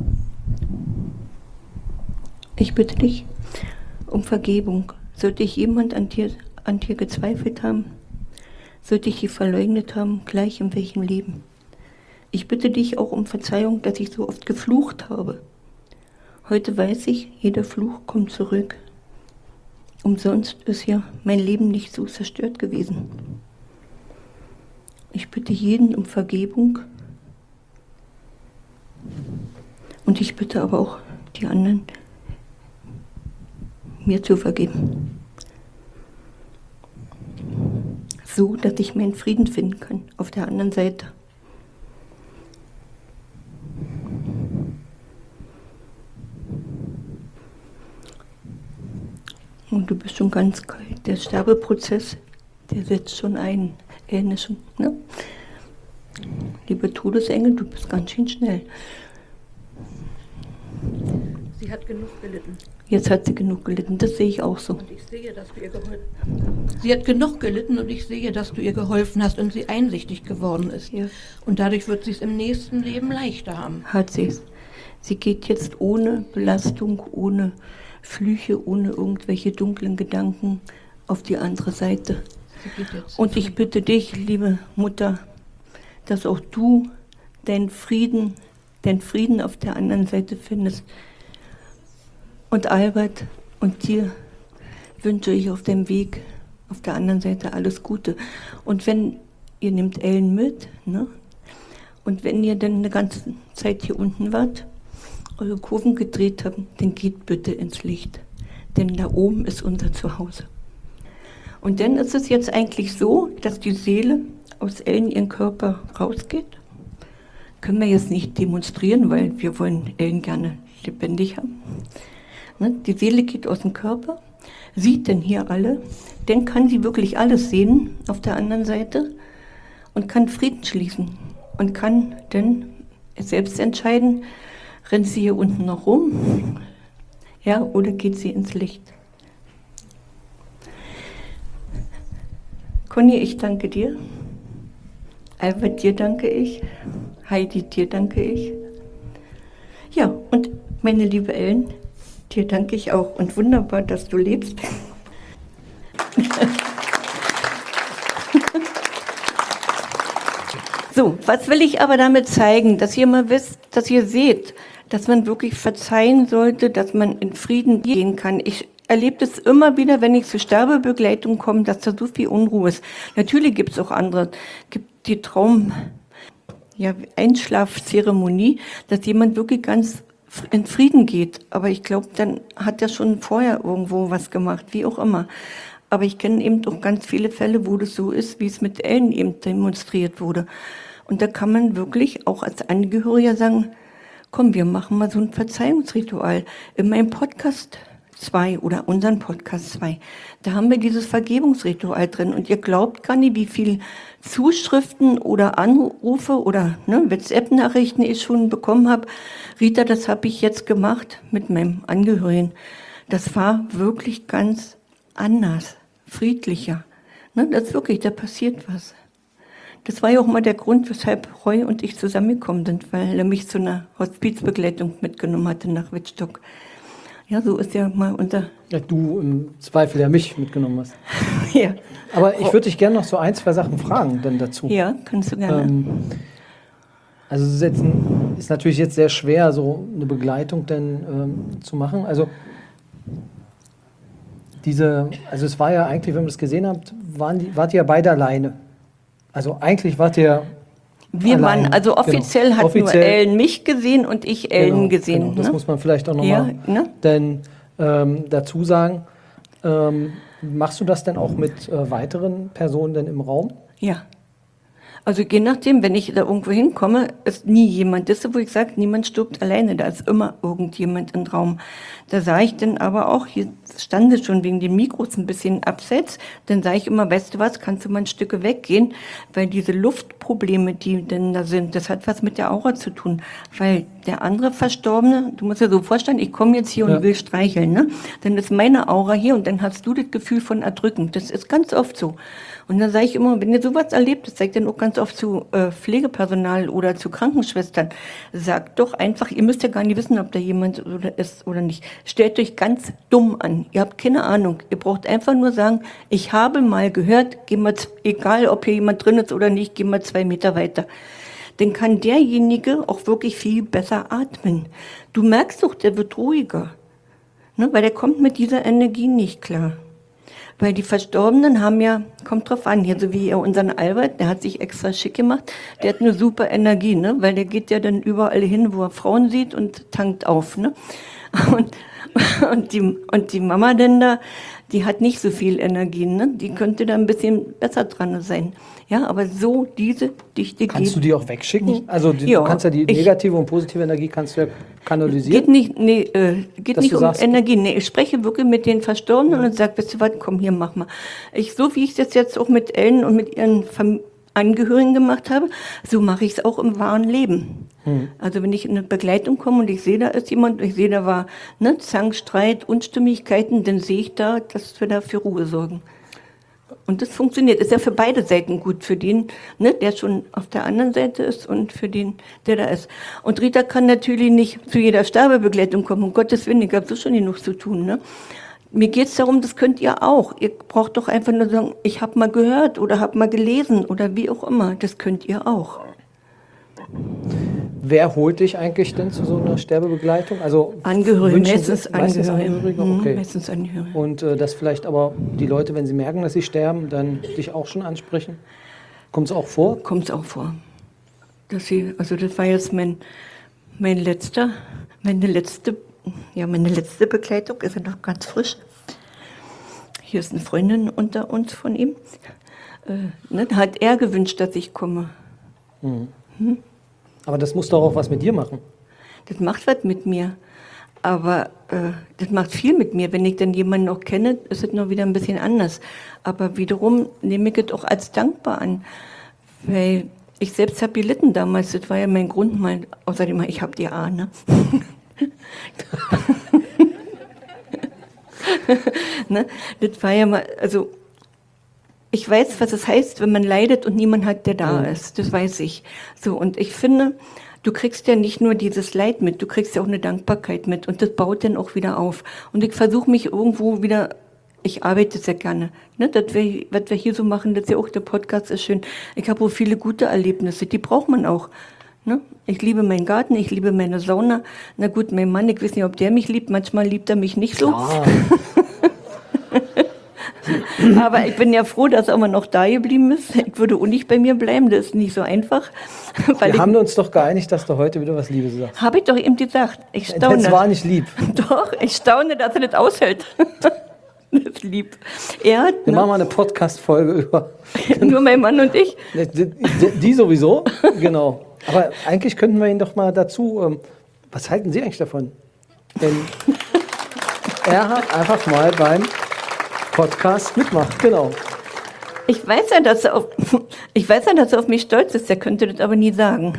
um Vergebung. Sollte ich jemand an dir gezweifelt haben, sollte ich dich verleugnet haben, gleich in welchem Leben. Ich bitte dich auch um Verzeihung, dass ich so oft geflucht habe. Heute weiß ich, jeder Fluch kommt zurück. Umsonst ist ja mein Leben nicht so zerstört gewesen. Ich bitte jeden um Vergebung. Und ich bitte aber auch die anderen, mir zu vergeben. So, dass ich meinen Frieden finden kann auf der anderen Seite. Und du bist schon ganz kalt. Der Sterbeprozess, der setzt schon ein. Schon, ne? Lieber Todesengel, du bist ganz schön schnell. Sie hat genug gelitten. Jetzt hat sie genug gelitten, das sehe ich auch so. Und ich sehe, dass du ihr geholfen hast. Sie hat genug gelitten und ich sehe, dass du ihr geholfen hast und sie einsichtig geworden ist. Ja. Und dadurch wird sie es im nächsten Leben leichter haben. Hat sie es. Sie geht jetzt ohne Belastung, ohne Flüche, ohne irgendwelche dunklen Gedanken auf die andere Seite. Und ich bitte dich, liebe Mutter, dass auch du deinen Frieden auf der anderen Seite findest. Und Albert und dir wünsche ich auf dem Weg auf der anderen Seite alles Gute. Und wenn ihr nehmt Ellen mit, ne? Und wenn ihr dann eine ganze Zeit hier unten wart, eure Kurven gedreht habt, dann geht bitte ins Licht. Denn da oben ist unser Zuhause. Und dann ist es jetzt eigentlich so, dass die Seele aus Ellen ihren Körper rausgeht. Können wir jetzt nicht demonstrieren, weil wir wollen Ellen gerne lebendig haben. Ne? Die Seele geht aus dem Körper, sieht denn hier alle, dann kann sie wirklich alles sehen auf der anderen Seite und kann Frieden schließen und kann dann selbst entscheiden, rennt sie hier unten noch rum, ja, oder geht sie ins Licht. Conny, ich danke dir. Albert, dir danke ich. Heidi, dir danke ich. Ja, und meine liebe Ellen, dir danke ich auch. Und wunderbar, dass du lebst. So, was will ich aber damit zeigen? Dass ihr mal wisst, dass ihr seht, dass man wirklich verzeihen sollte, dass man in Frieden gehen kann. Ich erlebe das immer wieder, wenn ich zur Sterbebegleitung komme, dass da so viel Unruhe ist. Natürlich gibt es auch andere, gibt die Einschlafzeremonie, dass jemand wirklich ganz in Frieden geht. Aber ich glaube, dann hat er schon vorher irgendwo was gemacht, wie auch immer. Aber ich kenne eben auch ganz viele Fälle, wo das so ist, wie es mit Ellen eben demonstriert wurde. Und da kann man wirklich auch als Angehöriger sagen, komm, wir machen mal so ein Verzeihungsritual. In meinem Podcast 2 oder unseren Podcast 2, da haben wir dieses Vergebungsritual drin. Und ihr glaubt gar nicht, wie viele Zuschriften oder Anrufe oder WhatsApp-Nachrichten ich schon bekommen habe. Rita, das habe ich jetzt gemacht mit meinem Angehörigen. Das war wirklich ganz anders, friedlicher. Das ist wirklich, da passiert was. Das war ja auch mal der Grund, weshalb Roy und ich zusammengekommen sind, weil er mich zu einer Hospizbegleitung mitgenommen hatte nach Wittstock. Ja, so ist ja mal unser... Ja, du im Zweifel ja mich mitgenommen hast. Ja. Aber ich würde dich gerne noch so 1, 2 Sachen fragen dann dazu. Ja, kannst du gerne. Also ist natürlich jetzt sehr schwer, so eine Begleitung denn zu machen. Also es war ja eigentlich, wenn man das gesehen habt, wart ihr ja beide alleine. Also eigentlich wart ihr Wir alleine. waren, also offiziell Genau. hat Offiziell, nur Ellen mich gesehen und ich Ellen gesehen. Genau. Das Ne? muss man vielleicht auch Ja, nochmal ne? dazu sagen. Machst du das denn auch mit weiteren Personen denn im Raum? Ja. Also je nachdem, wenn ich da irgendwo hinkomme, ist nie jemand. Das ist, wo ich sage, niemand stirbt alleine, da ist immer irgendjemand im Raum. Da sage ich dann aber auch, hier stand es schon wegen den Mikros ein bisschen abseits, dann sage ich immer, weißt du was, kannst du mal ein Stück weggehen, weil diese Luftprobleme, die denn da sind, das hat was mit der Aura zu tun, weil der andere Verstorbene, du musst dir so vorstellen, ich komme jetzt hier und will streicheln, ne? Dann ist meine Aura hier und dann hast du das Gefühl von Erdrücken. Das ist ganz oft so. Und dann sage ich immer, wenn ihr sowas erlebt, das sage ich dann auch ganz oft zu Pflegepersonal oder zu Krankenschwestern, sagt doch einfach, ihr müsst ja gar nicht wissen, ob da jemand ist oder nicht. Stellt euch ganz dumm an. Ihr habt keine Ahnung. Ihr braucht einfach nur sagen, ich habe mal gehört, geh mal, egal ob hier jemand drin ist oder nicht, geh mal 2 Meter weiter. Dann kann derjenige auch wirklich viel besser atmen. Du merkst doch, der wird ruhiger. Ne? Weil der kommt mit dieser Energie nicht klar. Weil die Verstorbenen haben ja, kommt drauf an, hier so wie unseren Albert, der hat sich extra schick gemacht, der hat eine super Energie, ne? Weil der geht ja dann überall hin, wo er Frauen sieht und tankt auf. Ne? Und die Mama denn da, die hat nicht so viel Energie, ne? Die könnte da ein bisschen besser dran sein. Ja, aber so diese Dichte Kannst du die auch wegschicken? Also Ja, du kannst ja die negative und positive Energie kannst du ja kanalisieren. Geht nicht, geht Dass nicht du um sagst, Energie. Nee, ich spreche wirklich mit den Verstorbenen und sage, weißt du was, komm hier, mach mal. So wie ich das jetzt auch mit Ellen und mit ihren Angehörigen gemacht habe, so mache ich es auch im wahren Leben. Also wenn ich in eine Begleitung komme und ich sehe, da ist jemand, ich sehe, da war Zank, Streit, Unstimmigkeiten, dann sehe ich da, dass wir da für Ruhe sorgen. Und das funktioniert. Ist ja für beide Seiten gut. Für den, der schon auf der anderen Seite ist und für den, der da ist. Und Rita kann natürlich nicht zu jeder Sterbebegleitung kommen. Um Gottes Willen, ich habe so schon genug zu tun. Ne? Mir geht es darum, das könnt ihr auch. Ihr braucht doch einfach nur sagen, ich habe mal gehört oder habe mal gelesen oder wie auch immer. Das könnt ihr auch. Wer holt dich eigentlich denn zu so einer Sterbebegleitung? Also Angehörige, meistens Angehörige. Okay. Meistens Angehörige. Und dass vielleicht aber die Leute, wenn sie merken, dass sie sterben, dann dich auch schon ansprechen? Kommt es auch vor? Kommt es auch vor. Also das war jetzt meine letzte Begleitung, ist ja noch ganz frisch. Hier ist eine Freundin unter uns von ihm. Da hat er gewünscht, dass ich komme. Aber das muss doch auch was mit dir machen. Das macht was mit mir. Aber das macht viel mit mir. Wenn ich dann jemanden noch kenne, ist es noch wieder ein bisschen anders. Aber wiederum nehme ich es auch als dankbar an. Weil ich selbst habe gelitten damals. Das war ja mein Grund mal. Außerdem, ich habe DA, ne? Ne? Das war ja mal, also ich weiß, was es heißt, wenn man leidet und niemand hat, der da ist. Das weiß ich. So, und ich finde, du kriegst ja nicht nur dieses Leid mit, du kriegst ja auch eine Dankbarkeit mit und das baut dann auch wieder auf. Und ich versuche mich irgendwo wieder, ich arbeite sehr gerne. Ne? Was wir hier so machen, das ist ja auch, der Podcast ist schön. Ich habe auch viele gute Erlebnisse, die braucht man auch. Ne? Ich liebe meinen Garten, ich liebe meine Sauna. Na gut, mein Mann, ich weiß nicht, ob der mich liebt, manchmal liebt er mich nicht so. Aber ich bin ja froh, dass er immer noch da geblieben ist. Ich würde auch nicht bei mir bleiben, das ist nicht so einfach. Weil Wir haben uns doch geeinigt, dass du heute wieder was Liebes sagst. habe ich doch eben gesagt. Ich staune. Das war nicht lieb. Doch, ich staune, dass er das aushält. Das ist lieb. Er hat, Wir machen mal eine Podcast-Folge über nur mein Mann und ich. die sowieso, genau. Aber eigentlich könnten wir ihn doch mal dazu, was halten Sie eigentlich davon? Wenn er einfach mal beim Podcast mitmacht, genau. Ich weiß ja, dass er auf mich stolz ist, er könnte das aber nie sagen.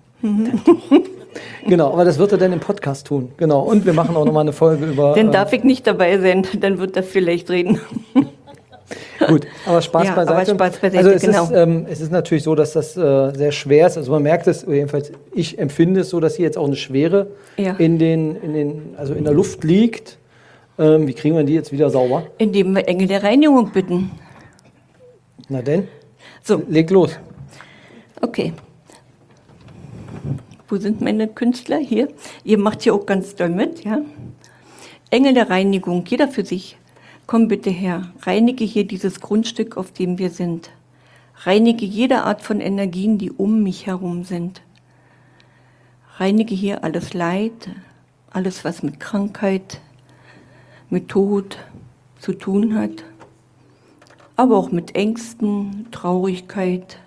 Genau, aber das wird er dann im Podcast tun, genau. Und wir machen auch nochmal eine Folge über... Dann darf ich nicht dabei sein, dann wird er vielleicht reden. Gut, aber Spaß Ja, beiseite. aber Spaß beiseite, also es genau. es ist natürlich so, dass das sehr schwer ist. Also man merkt es, jedenfalls ich empfinde es so, dass hier jetzt auch eine Schwere Ja. in der Luft liegt. Wie kriegen wir die jetzt wieder sauber? Indem wir Engel der Reinigung bitten. Na denn, So, leg los. okay. Wo sind meine Künstler? Hier. Ihr macht hier auch ganz doll mit, ja? Engel der Reinigung, jeder für sich. Komm bitte her, reinige hier dieses Grundstück, auf dem wir sind. Reinige jede Art von Energien, die um mich herum sind. Reinige hier alles Leid, alles, was mit Krankheit, mit Tod zu tun hat, aber auch mit Ängsten, Traurigkeit,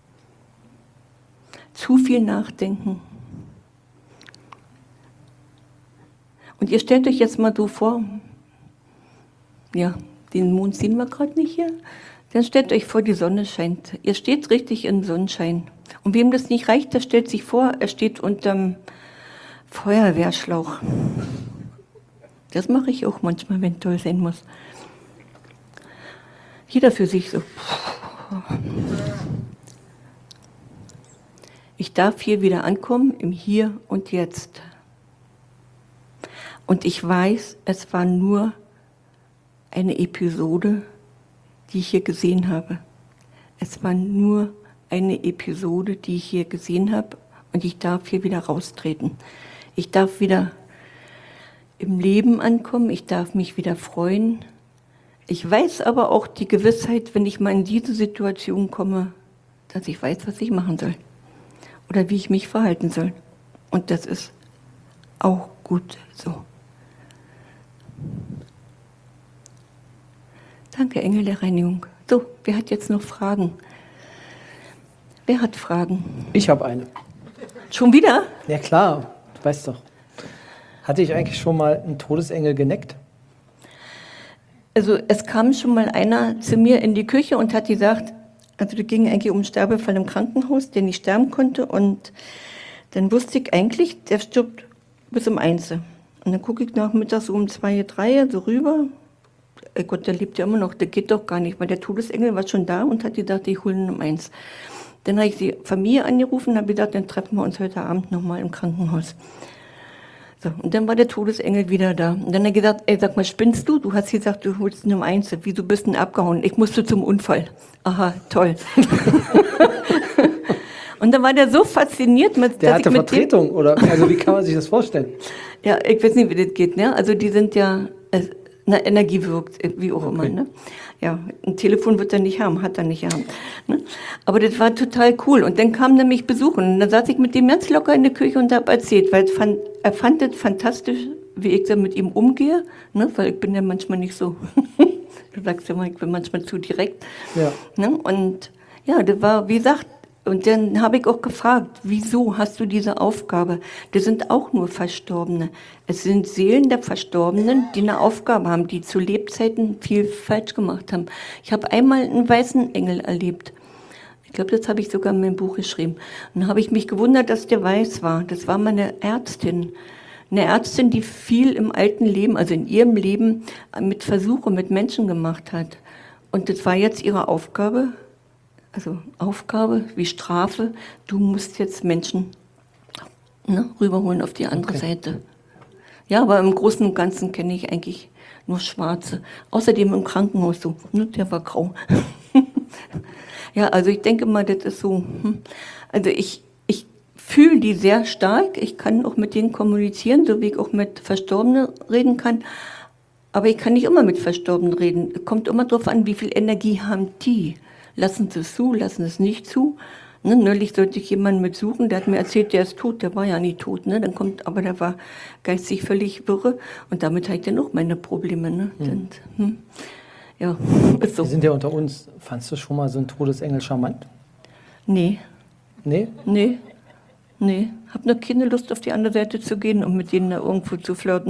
zu viel Nachdenken. Und ihr stellt euch jetzt mal so vor, ja, den Mond sehen wir gerade nicht hier, dann stellt euch vor, die Sonne scheint. Ihr steht richtig im Sonnenschein. Und wem das nicht reicht, der stellt sich vor, er steht unterm Feuerwehrschlauch. Das mache ich auch manchmal, wenn es toll sein muss. Jeder für sich so. Ich darf hier wieder ankommen, im Hier und Jetzt. Und ich weiß, es war nur eine Episode, die ich hier gesehen habe. Es war nur eine Episode, die ich hier gesehen habe, und ich darf hier wieder raustreten. Ich darf wieder im Leben ankommen, ich darf mich wieder freuen. Ich weiß aber auch die Gewissheit, wenn ich mal in diese Situation komme, dass ich weiß, was ich machen soll oder wie ich mich verhalten soll. Und das ist auch gut so. Danke, Engel der Reinigung. So, wer hat jetzt noch Fragen? Wer hat Fragen? Ich habe eine. Schon wieder? Ja klar, du weißt doch. Hatte ich eigentlich schon mal einen Todesengel geneckt? Also es kam schon mal einer zu mir in die Küche und hat gesagt, also da ging eigentlich um einen Sterbefall im Krankenhaus, der nicht sterben konnte, und dann wusste ich eigentlich, der stirbt bis um 1. Und dann gucke ich nachmittags so um 2, 3 so rüber. Gott, der lebt ja immer noch, der geht doch gar nicht, weil der Todesengel war schon da und hat gesagt, ich hole ihn um 1. Dann habe ich die Familie angerufen und habe gesagt, dann treffen wir uns heute Abend nochmal im Krankenhaus. So, und dann war der Todesengel wieder da. Und dann hat er gesagt, ey, sag mal, spinnst du? Du hast gesagt, du holst ihn um 1. Wieso bist du denn abgehauen? Ich musste zum Unfall. Aha, toll. Und dann war der so fasziniert mit... Der dass hatte ich mit Vertretung, oder? Also wie kann man sich das vorstellen? Ja, ich weiß nicht, wie das geht, ne? Also die sind ja... Na, Energie wirkt, wie auch immer, ne? Ja, ein Telefon wird er nicht haben, hat er nicht haben. Ne? Aber das war total cool. Und dann kam er mich besuchen. Und dann saß ich mit dem ganz locker in der Küche und habe erzählt, weil er fand es fantastisch, wie ich da mit ihm umgehe, ne? Weil ich bin ja manchmal nicht so, du sagst ja mal, ich bin manchmal zu direkt. Ja. Ne? Und ja, das war, wie gesagt, und dann habe ich auch gefragt, wieso hast du diese Aufgabe? Das sind auch nur Verstorbene. Es sind Seelen der Verstorbenen, die eine Aufgabe haben, die zu Lebzeiten viel falsch gemacht haben. Ich habe einmal einen weißen Engel erlebt. Ich glaube, das habe ich sogar in meinem Buch geschrieben. Und dann habe ich mich gewundert, dass der weiß war. Das war meine Ärztin. Eine Ärztin, die viel im alten Leben, also in ihrem Leben, mit Versuche mit Menschen gemacht hat. Und das war jetzt ihre Aufgabe. Also Aufgabe wie Strafe, du musst jetzt Menschen rüberholen auf die andere Seite. Ja, aber im Großen und Ganzen kenne ich eigentlich nur Schwarze. Außerdem im Krankenhaus so, der war grau. Ja, also ich denke mal, das ist so. Also ich fühle die sehr stark. Ich kann auch mit denen kommunizieren, so wie ich auch mit Verstorbenen reden kann. Aber ich kann nicht immer mit Verstorbenen reden. Es kommt immer darauf an, wie viel Energie haben die. Lassen sie es zu, lassen es nicht zu. Ne, neulich sollte ich jemanden mitsuchen, der hat mir erzählt, der ist tot, der war ja nie tot. Ne? Aber der war geistig völlig wirre und damit habe ich dann auch meine Probleme. Ne? Ja, ist so. Wir sind ja unter uns. Fandst du schon mal so einen Todesengel charmant? Nee, Nee? nee. Hab nur keine Lust, auf die andere Seite zu gehen, um mit denen da irgendwo zu flirten.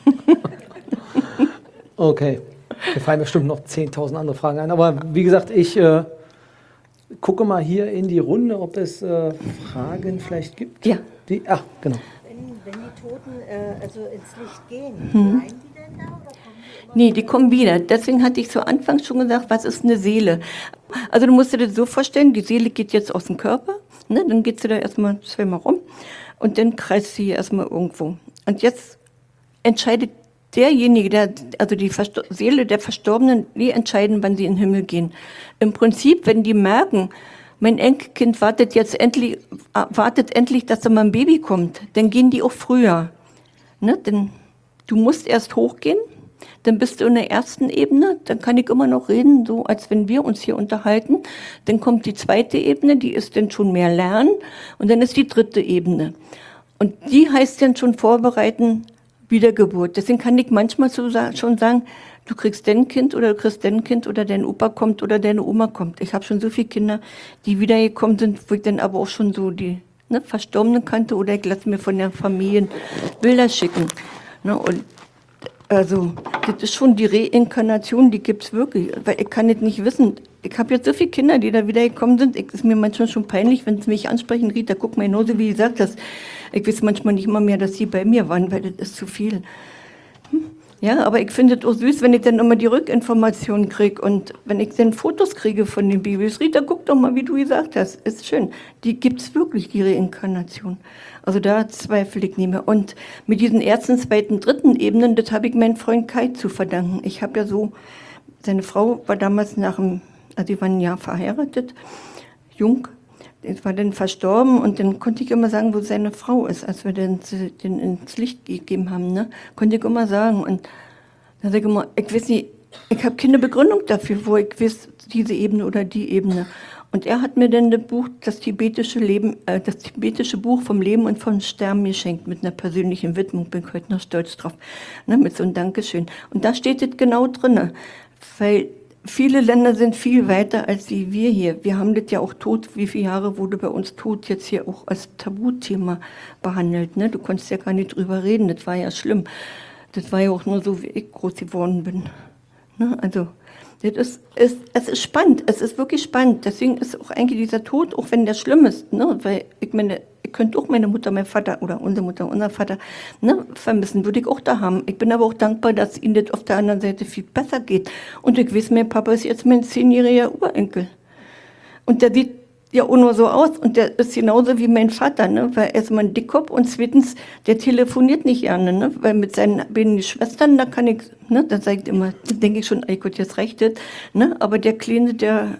Okay. Mir fallen bestimmt noch 10.000 andere Fragen ein. Aber wie gesagt, ich gucke mal hier in die Runde, ob es Fragen vielleicht gibt. Ja. Genau. Wenn die Toten also ins Licht gehen, bleiben die denn da oder kommen die immer? Nee, die kommen wieder. Deswegen hatte ich zu Anfang schon gesagt, was ist eine Seele? Also du musst dir das so vorstellen, die Seele geht jetzt aus dem Körper, ne? Dann geht sie da erstmal zweimal rum und dann kreist sie hier erstmal irgendwo. Und jetzt entscheidet derjenige, also die Seele der Verstorbenen, die entscheiden, wann sie in den Himmel gehen. Im Prinzip, wenn die merken, mein Enkelkind wartet endlich, dass da mal ein Baby kommt, dann gehen die auch früher. Ne? Denn du musst erst hochgehen, dann bist du in der ersten Ebene, dann kann ich immer noch reden, so als wenn wir uns hier unterhalten. Dann kommt die zweite Ebene, die ist dann schon mehr Lernen und dann ist die dritte Ebene. Und die heißt dann schon vorbereiten, Wiedergeburt. Deswegen kann ich manchmal schon sagen, du kriegst dein Kind oder du kriegst dein Kind oder dein Opa kommt oder deine Oma kommt. Ich habe schon so viele Kinder, die wiedergekommen sind, wo ich dann aber auch schon so die Verstorbenen kannte oder ich lasse mir von der Familie Bilder schicken. Ne, und also, das ist schon die Reinkarnation, die gibt es wirklich, weil ich kann es nicht wissen. Ich habe jetzt so viele Kinder, die da wiedergekommen sind. Es ist mir manchmal schon peinlich, wenn sie mich ansprechen, Rita, guck mal, genauso wie du gesagt hast. Ich weiß manchmal nicht mal mehr, dass sie bei mir waren, weil das ist zu viel. Ja, aber ich finde es auch süß, wenn ich dann immer die Rückinformationen kriege und wenn ich dann Fotos kriege von den Babys. Rita, guck doch mal, wie du gesagt hast. Ist schön. Die gibt es wirklich, die Reinkarnation. Also da zweifle ich nicht mehr. Und mit diesen ersten, zweiten, dritten Ebenen, das habe ich meinem Freund Kai zu verdanken. Ich habe ja so, seine Frau war damals also die waren ein Jahr verheiratet, jung. Ich war dann verstorben und dann konnte ich immer sagen, wo seine Frau ist, als wir den ins Licht gegeben haben. Ne? Konnte ich immer sagen. Und dann sage ich immer, ich weiß nicht, ich habe keine Begründung dafür, wo ich weiß, diese Ebene oder die Ebene. Und er hat mir dann das tibetische Buch vom Leben und vom Sterben geschenkt, mit einer persönlichen Widmung, bin ich heute noch stolz drauf, ne? Mit so einem Dankeschön. Und da steht es genau drin, weil viele Länder sind viel weiter als wir hier. Wir haben das ja auch Tod, wie viele Jahre wurde bei uns Tod jetzt hier auch als Tabuthema behandelt. Ne? Du konntest ja gar nicht drüber reden, das war ja schlimm. Das war ja auch nur so, wie ich groß geworden bin. Ne? Also, es ist spannend, es ist wirklich spannend. Deswegen ist auch eigentlich dieser Tod, auch wenn der schlimm ist, ne? Weil ich meine, ich könnte auch meine Mutter, mein Vater oder unsere Mutter, unser Vater vermissen, würde ich auch da haben. Ich bin aber auch dankbar, dass ihnen das auf der anderen Seite viel besser geht. Und ich weiß, mein Papa ist jetzt mein 10-jähriger Urenkel. Und der sieht ja auch nur so aus und der ist genauso wie mein Vater, ne? Weil erstmal ein Dickkopf und zweitens, der telefoniert nicht gerne, ne? Weil mit seinen beiden Schwestern, da kann ich, ne? Da sage ich immer, da denke ich schon, ey Gott, jetzt reicht das, ne? Aber der Kleine,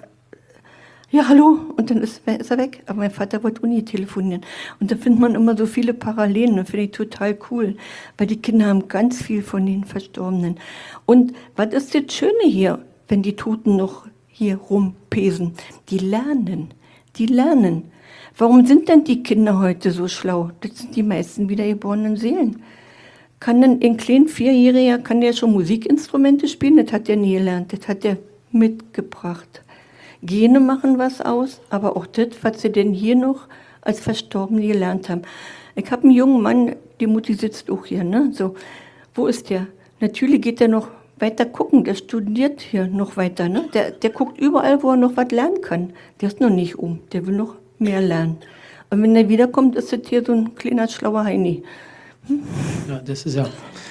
ja, hallo, und dann ist er weg. Aber mein Vater wollte auch nie telefonieren. Und da findet man immer so viele Parallelen, das finde ich total cool, weil die Kinder haben ganz viel von den Verstorbenen. Und was ist das Schöne hier, wenn die Toten noch hier rumpesen? Die lernen. Warum sind denn die Kinder heute so schlau? Das sind die meisten wiedergeborenen Seelen. Kann denn ein kleiner 4-Jähriger, kann der schon Musikinstrumente spielen? Das hat er nie gelernt, das hat er mitgebracht. Gene machen was aus, aber auch das, was sie denn hier noch als Verstorbene gelernt haben. Ich habe einen jungen Mann, die Mutti sitzt auch hier, ne? So, wo ist der? Natürlich geht er noch weiter gucken, der studiert hier noch weiter, ne? Der guckt überall, wo er noch was lernen kann. Der ist noch nicht der will noch mehr lernen. Und wenn er wiederkommt, ist das hier so ein kleiner, schlauer Heini. Ja, das ist ja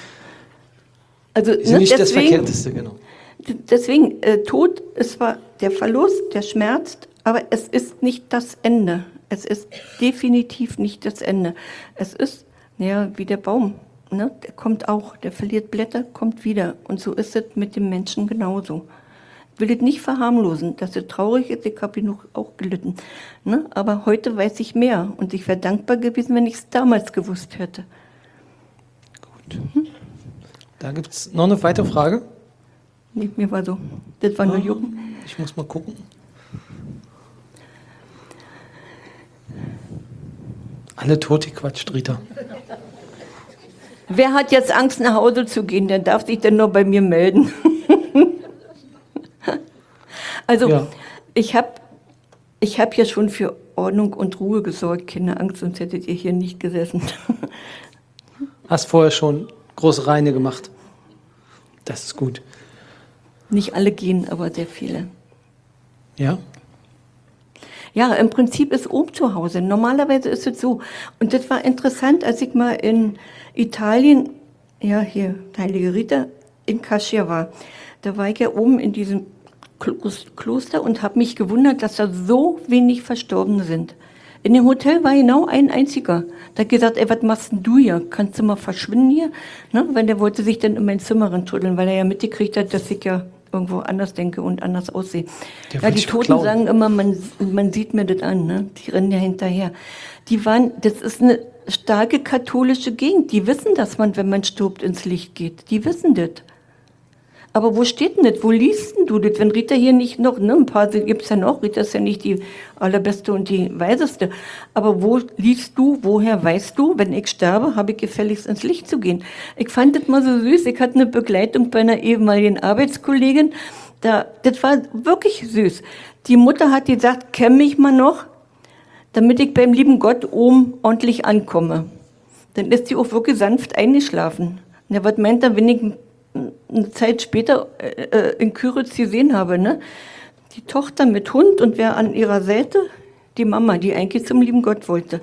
Also, ist nicht das Verkehrteste, genau. Deswegen, Tod ist zwar der Verlust, der schmerzt, aber es ist nicht das Ende. Es ist definitiv nicht das Ende. Es ist, wie der Baum. Ne? Der kommt auch, der verliert Blätter, kommt wieder. Und so ist es mit dem Menschen genauso. Ich will es nicht verharmlosen, dass es traurig ist, ich habe genug auch gelitten. Ne? Aber heute weiß ich mehr und ich wäre dankbar gewesen, wenn ich es damals gewusst hätte. Gut. Da gibt es noch eine weitere Frage. Nee, mir war so. Das war nur Jucken. Ich muss mal gucken. Alle Tote quatscht, Rita. Wer hat jetzt Angst, nach Hause zu gehen? Der darf sich dann nur bei mir melden. Also, Ja. ich hab ja schon für Ordnung und Ruhe gesorgt. Keine Angst, sonst hättet ihr hier nicht gesessen. Hast vorher schon große Reine gemacht. Das ist gut. Nicht alle gehen, aber sehr viele. Ja? Ja, im Prinzip ist oben zu Hause. Normalerweise ist es so. Und das war interessant, als ich mal in Italien, ja, hier, Heilige Rita, in Cascia war. Da war ich ja oben in diesem Kloster und habe mich gewundert, dass da so wenig Verstorbene sind. In dem Hotel war genau ein einziger. Da hat gesagt, ey, was machst denn du hier? Kannst du mal verschwinden hier? Ne? Weil der wollte sich dann in mein Zimmer reintruddeln, weil er ja mitgekriegt hat, dass ich ja irgendwo anders denke und anders aussehe. Der Ja, wollte die dich Toten beklauen. sagen immer, man sieht mir das an, ne? Die rennen ja hinterher. Das ist eine starke katholische Gegend. Die wissen, dass man, wenn man stirbt, ins Licht geht. Die wissen das. Aber wo steht denn das? Wo liest denn du das? Wenn Rita hier nicht noch, ne, ein paar gibt's ja noch, Rita ist ja nicht die allerbeste und die weiseste. Aber wo liest du, woher weißt du, wenn ich sterbe, habe ich gefälligst ins Licht zu gehen? Ich fand das mal so süß. Ich hatte eine Begleitung bei einer ehemaligen Arbeitskollegin. Das war wirklich süß. Die Mutter hat gesagt, kenn mich mal noch, damit ich beim lieben Gott oben ordentlich ankomme. Dann ist sie auch wirklich sanft eingeschlafen. Ja, was meint er, wenn ich eine Zeit später in Küritz gesehen habe, ne? Die Tochter mit Hund und wer an ihrer Seite? Die Mama, die eigentlich zum lieben Gott wollte.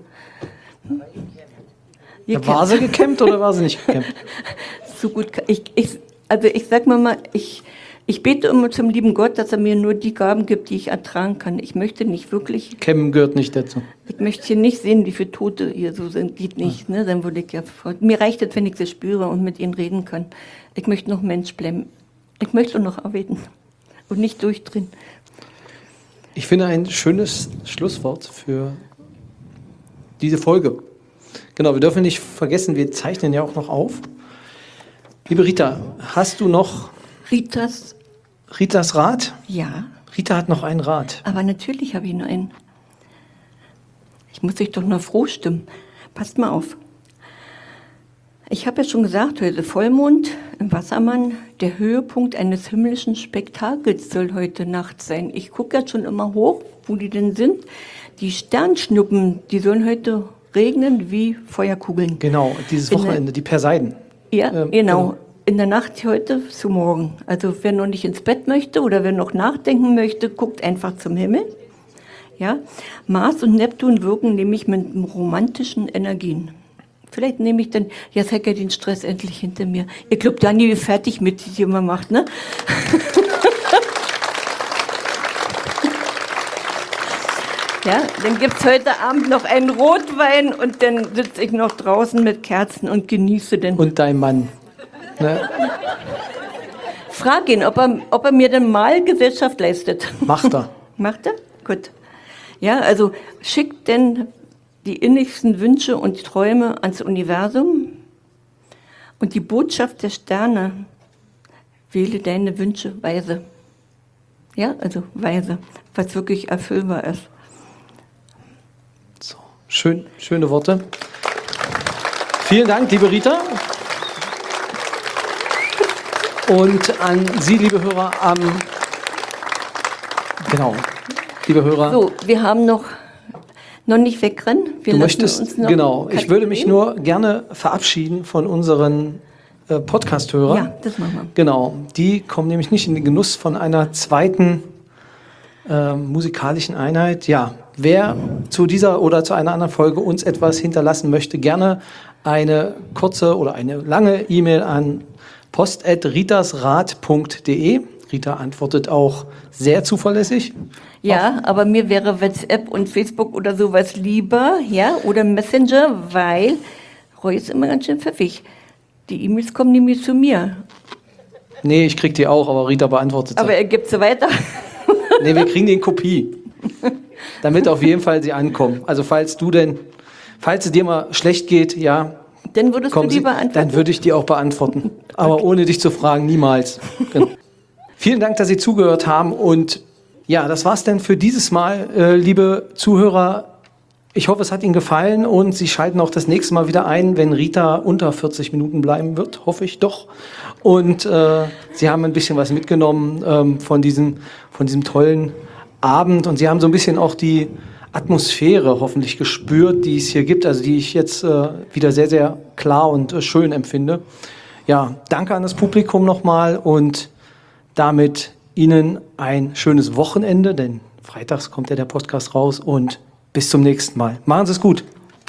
Ja, war sie gekämmt oder war sie nicht gekämmt? So gut, also ich sag mal, ich bete immer zum lieben Gott, dass er mir nur die Gaben gibt, die ich ertragen kann. Ich möchte nicht wirklich, Kämmen gehört nicht dazu. ich möchte hier nicht sehen, wie viele Tote hier so sind, geht nicht, ne? Dann würde ich ja, mir reicht es, wenn ich sie spüre und mit ihnen reden kann. Ich möchte noch Mensch bleiben. Ich möchte noch arbeiten und nicht durchdrehen. Ich finde ein schönes Schlusswort für diese Folge. Genau, wir dürfen nicht vergessen, wir zeichnen ja auch noch auf. Liebe Rita, hast du noch Ritas, Ritas Rat? ja, Rita hat noch einen Rat. aber natürlich habe ich nur einen. Ich muss dich doch nur froh stimmen. Passt mal auf. Ich habe ja schon gesagt, heute Vollmond im Wassermann. Der Höhepunkt eines himmlischen Spektakels soll heute Nacht sein. Ich gucke jetzt schon immer hoch, wo die denn sind. Die Sternschnuppen, die sollen heute regnen wie Feuerkugeln. Genau, dieses In der- Wochenende, die Perseiden. Ja, genau. genau. In der Nacht heute zu morgen. Also wer noch nicht ins Bett möchte oder wer noch nachdenken möchte, guckt einfach zum Himmel. Ja? Mars und Neptun wirken nämlich mit romantischen Energien. Vielleicht nehme ich dann, jetzt hat er den Stress endlich hinter mir. Ihr glaubt, Dani ist fertig mit, die immer macht, ne? Ja, dann gibt's heute Abend noch einen Rotwein und dann sitze ich noch draußen mit Kerzen und genieße den. Und dein Mann. Ne? Frag ihn, ob er mir denn mal Gesellschaft leistet. Macht er. Macht er? Gut. Ja, also schickt denn die innigsten Wünsche und Träume ans Universum und die Botschaft der Sterne, wähle deine Wünsche weise. Ja, also weise, was wirklich erfüllbar ist. So, schöne Worte. Vielen Dank, liebe Rita. Und an Sie, liebe Hörer, genau, liebe Hörer. So, wir haben noch nicht wegrennen. Wir Du lassen möchtest, uns noch genau, ich würde mich kategorien. nur gerne verabschieden von unseren Podcast-Hörern. Ja, das machen wir. Genau, die kommen nämlich nicht in den Genuss von einer zweiten musikalischen Einheit. Ja, wer zu dieser oder zu einer anderen Folge uns etwas hinterlassen möchte, gerne eine kurze oder eine lange E-Mail an post@ritasrat.de. Rita antwortet auch sehr zuverlässig. Ja, aber mir wäre WhatsApp und Facebook oder sowas lieber, ja, oder Messenger, weil Roy ist immer ganz schön pfiffig. Die E-Mails kommen nämlich zu mir, Nee, ich krieg die auch, aber Rita beantwortet sie. aber er gibt sie weiter. Nee, wir kriegen die in Kopie. Damit auf jeden Fall sie ankommen. Also falls es dir mal schlecht geht, ja, Dann würdest du die beantworten? Dann würde ich die auch beantworten. Aber ohne dich zu fragen, niemals. Genau. Vielen Dank, dass Sie zugehört haben. Und ja, das war's denn für dieses Mal, liebe Zuhörer. Ich hoffe, es hat Ihnen gefallen und Sie schalten auch das nächste Mal wieder ein, wenn Rita unter 40 Minuten bleiben wird, hoffe ich doch. Und Sie haben ein bisschen was mitgenommen von diesem tollen Abend und Sie haben so ein bisschen auch die Atmosphäre hoffentlich gespürt, die es hier gibt, also die ich jetzt wieder sehr, sehr klar und schön empfinde. Ja, danke an das Publikum nochmal und damit Ihnen ein schönes Wochenende, denn freitags kommt ja der Podcast raus und bis zum nächsten Mal. Machen Sie es gut.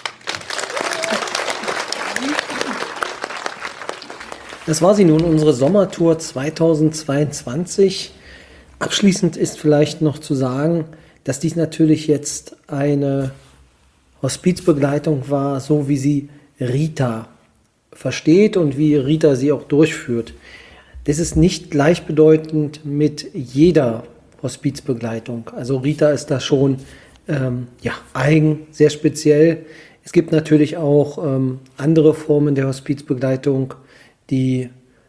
Das war sie nun, unsere Sommertour 2022. Abschließend ist vielleicht noch zu sagen, dass dies natürlich jetzt eine Hospizbegleitung war, so wie sie Rita versteht und wie Rita sie auch durchführt. Das ist nicht gleichbedeutend mit jeder Hospizbegleitung. Also Rita ist da schon eigen, sehr speziell. Es gibt natürlich auch andere Formen der Hospizbegleitung, die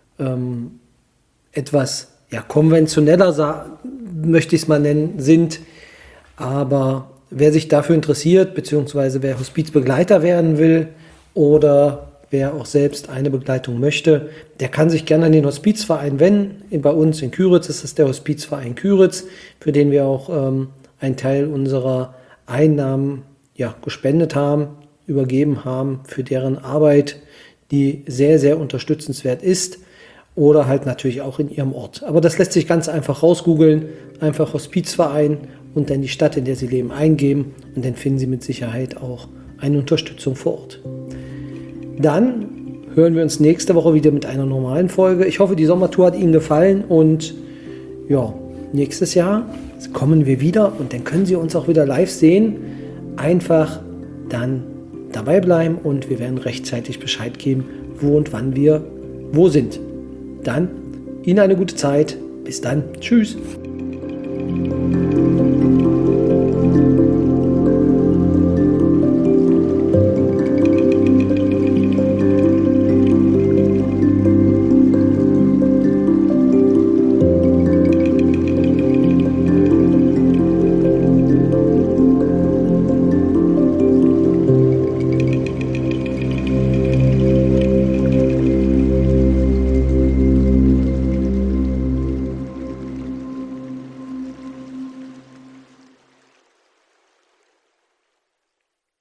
etwas konventioneller, möchte ich es mal nennen, sind. Aber wer sich dafür interessiert, beziehungsweise wer Hospizbegleiter werden will oder wer auch selbst eine Begleitung möchte, der kann sich gerne an den Hospizverein wenden. Bei uns in Küritz ist es der Hospizverein Küritz, für den wir auch einen Teil unserer Einnahmen gespendet haben, übergeben haben für deren Arbeit, die sehr, sehr unterstützenswert ist oder halt natürlich auch in ihrem Ort. Aber das lässt sich ganz einfach rausgoogeln, einfach Hospizverein und dann die Stadt, in der Sie leben, eingeben und dann finden Sie mit Sicherheit auch eine Unterstützung vor Ort. Dann hören wir uns nächste Woche wieder mit einer normalen Folge. Ich hoffe, die Sommertour hat Ihnen gefallen und nächstes Jahr kommen wir wieder und dann können Sie uns auch wieder live sehen. Einfach dann dabei bleiben und wir werden rechtzeitig Bescheid geben, wo und wann wir wo sind. Dann Ihnen eine gute Zeit. Bis dann. Tschüss.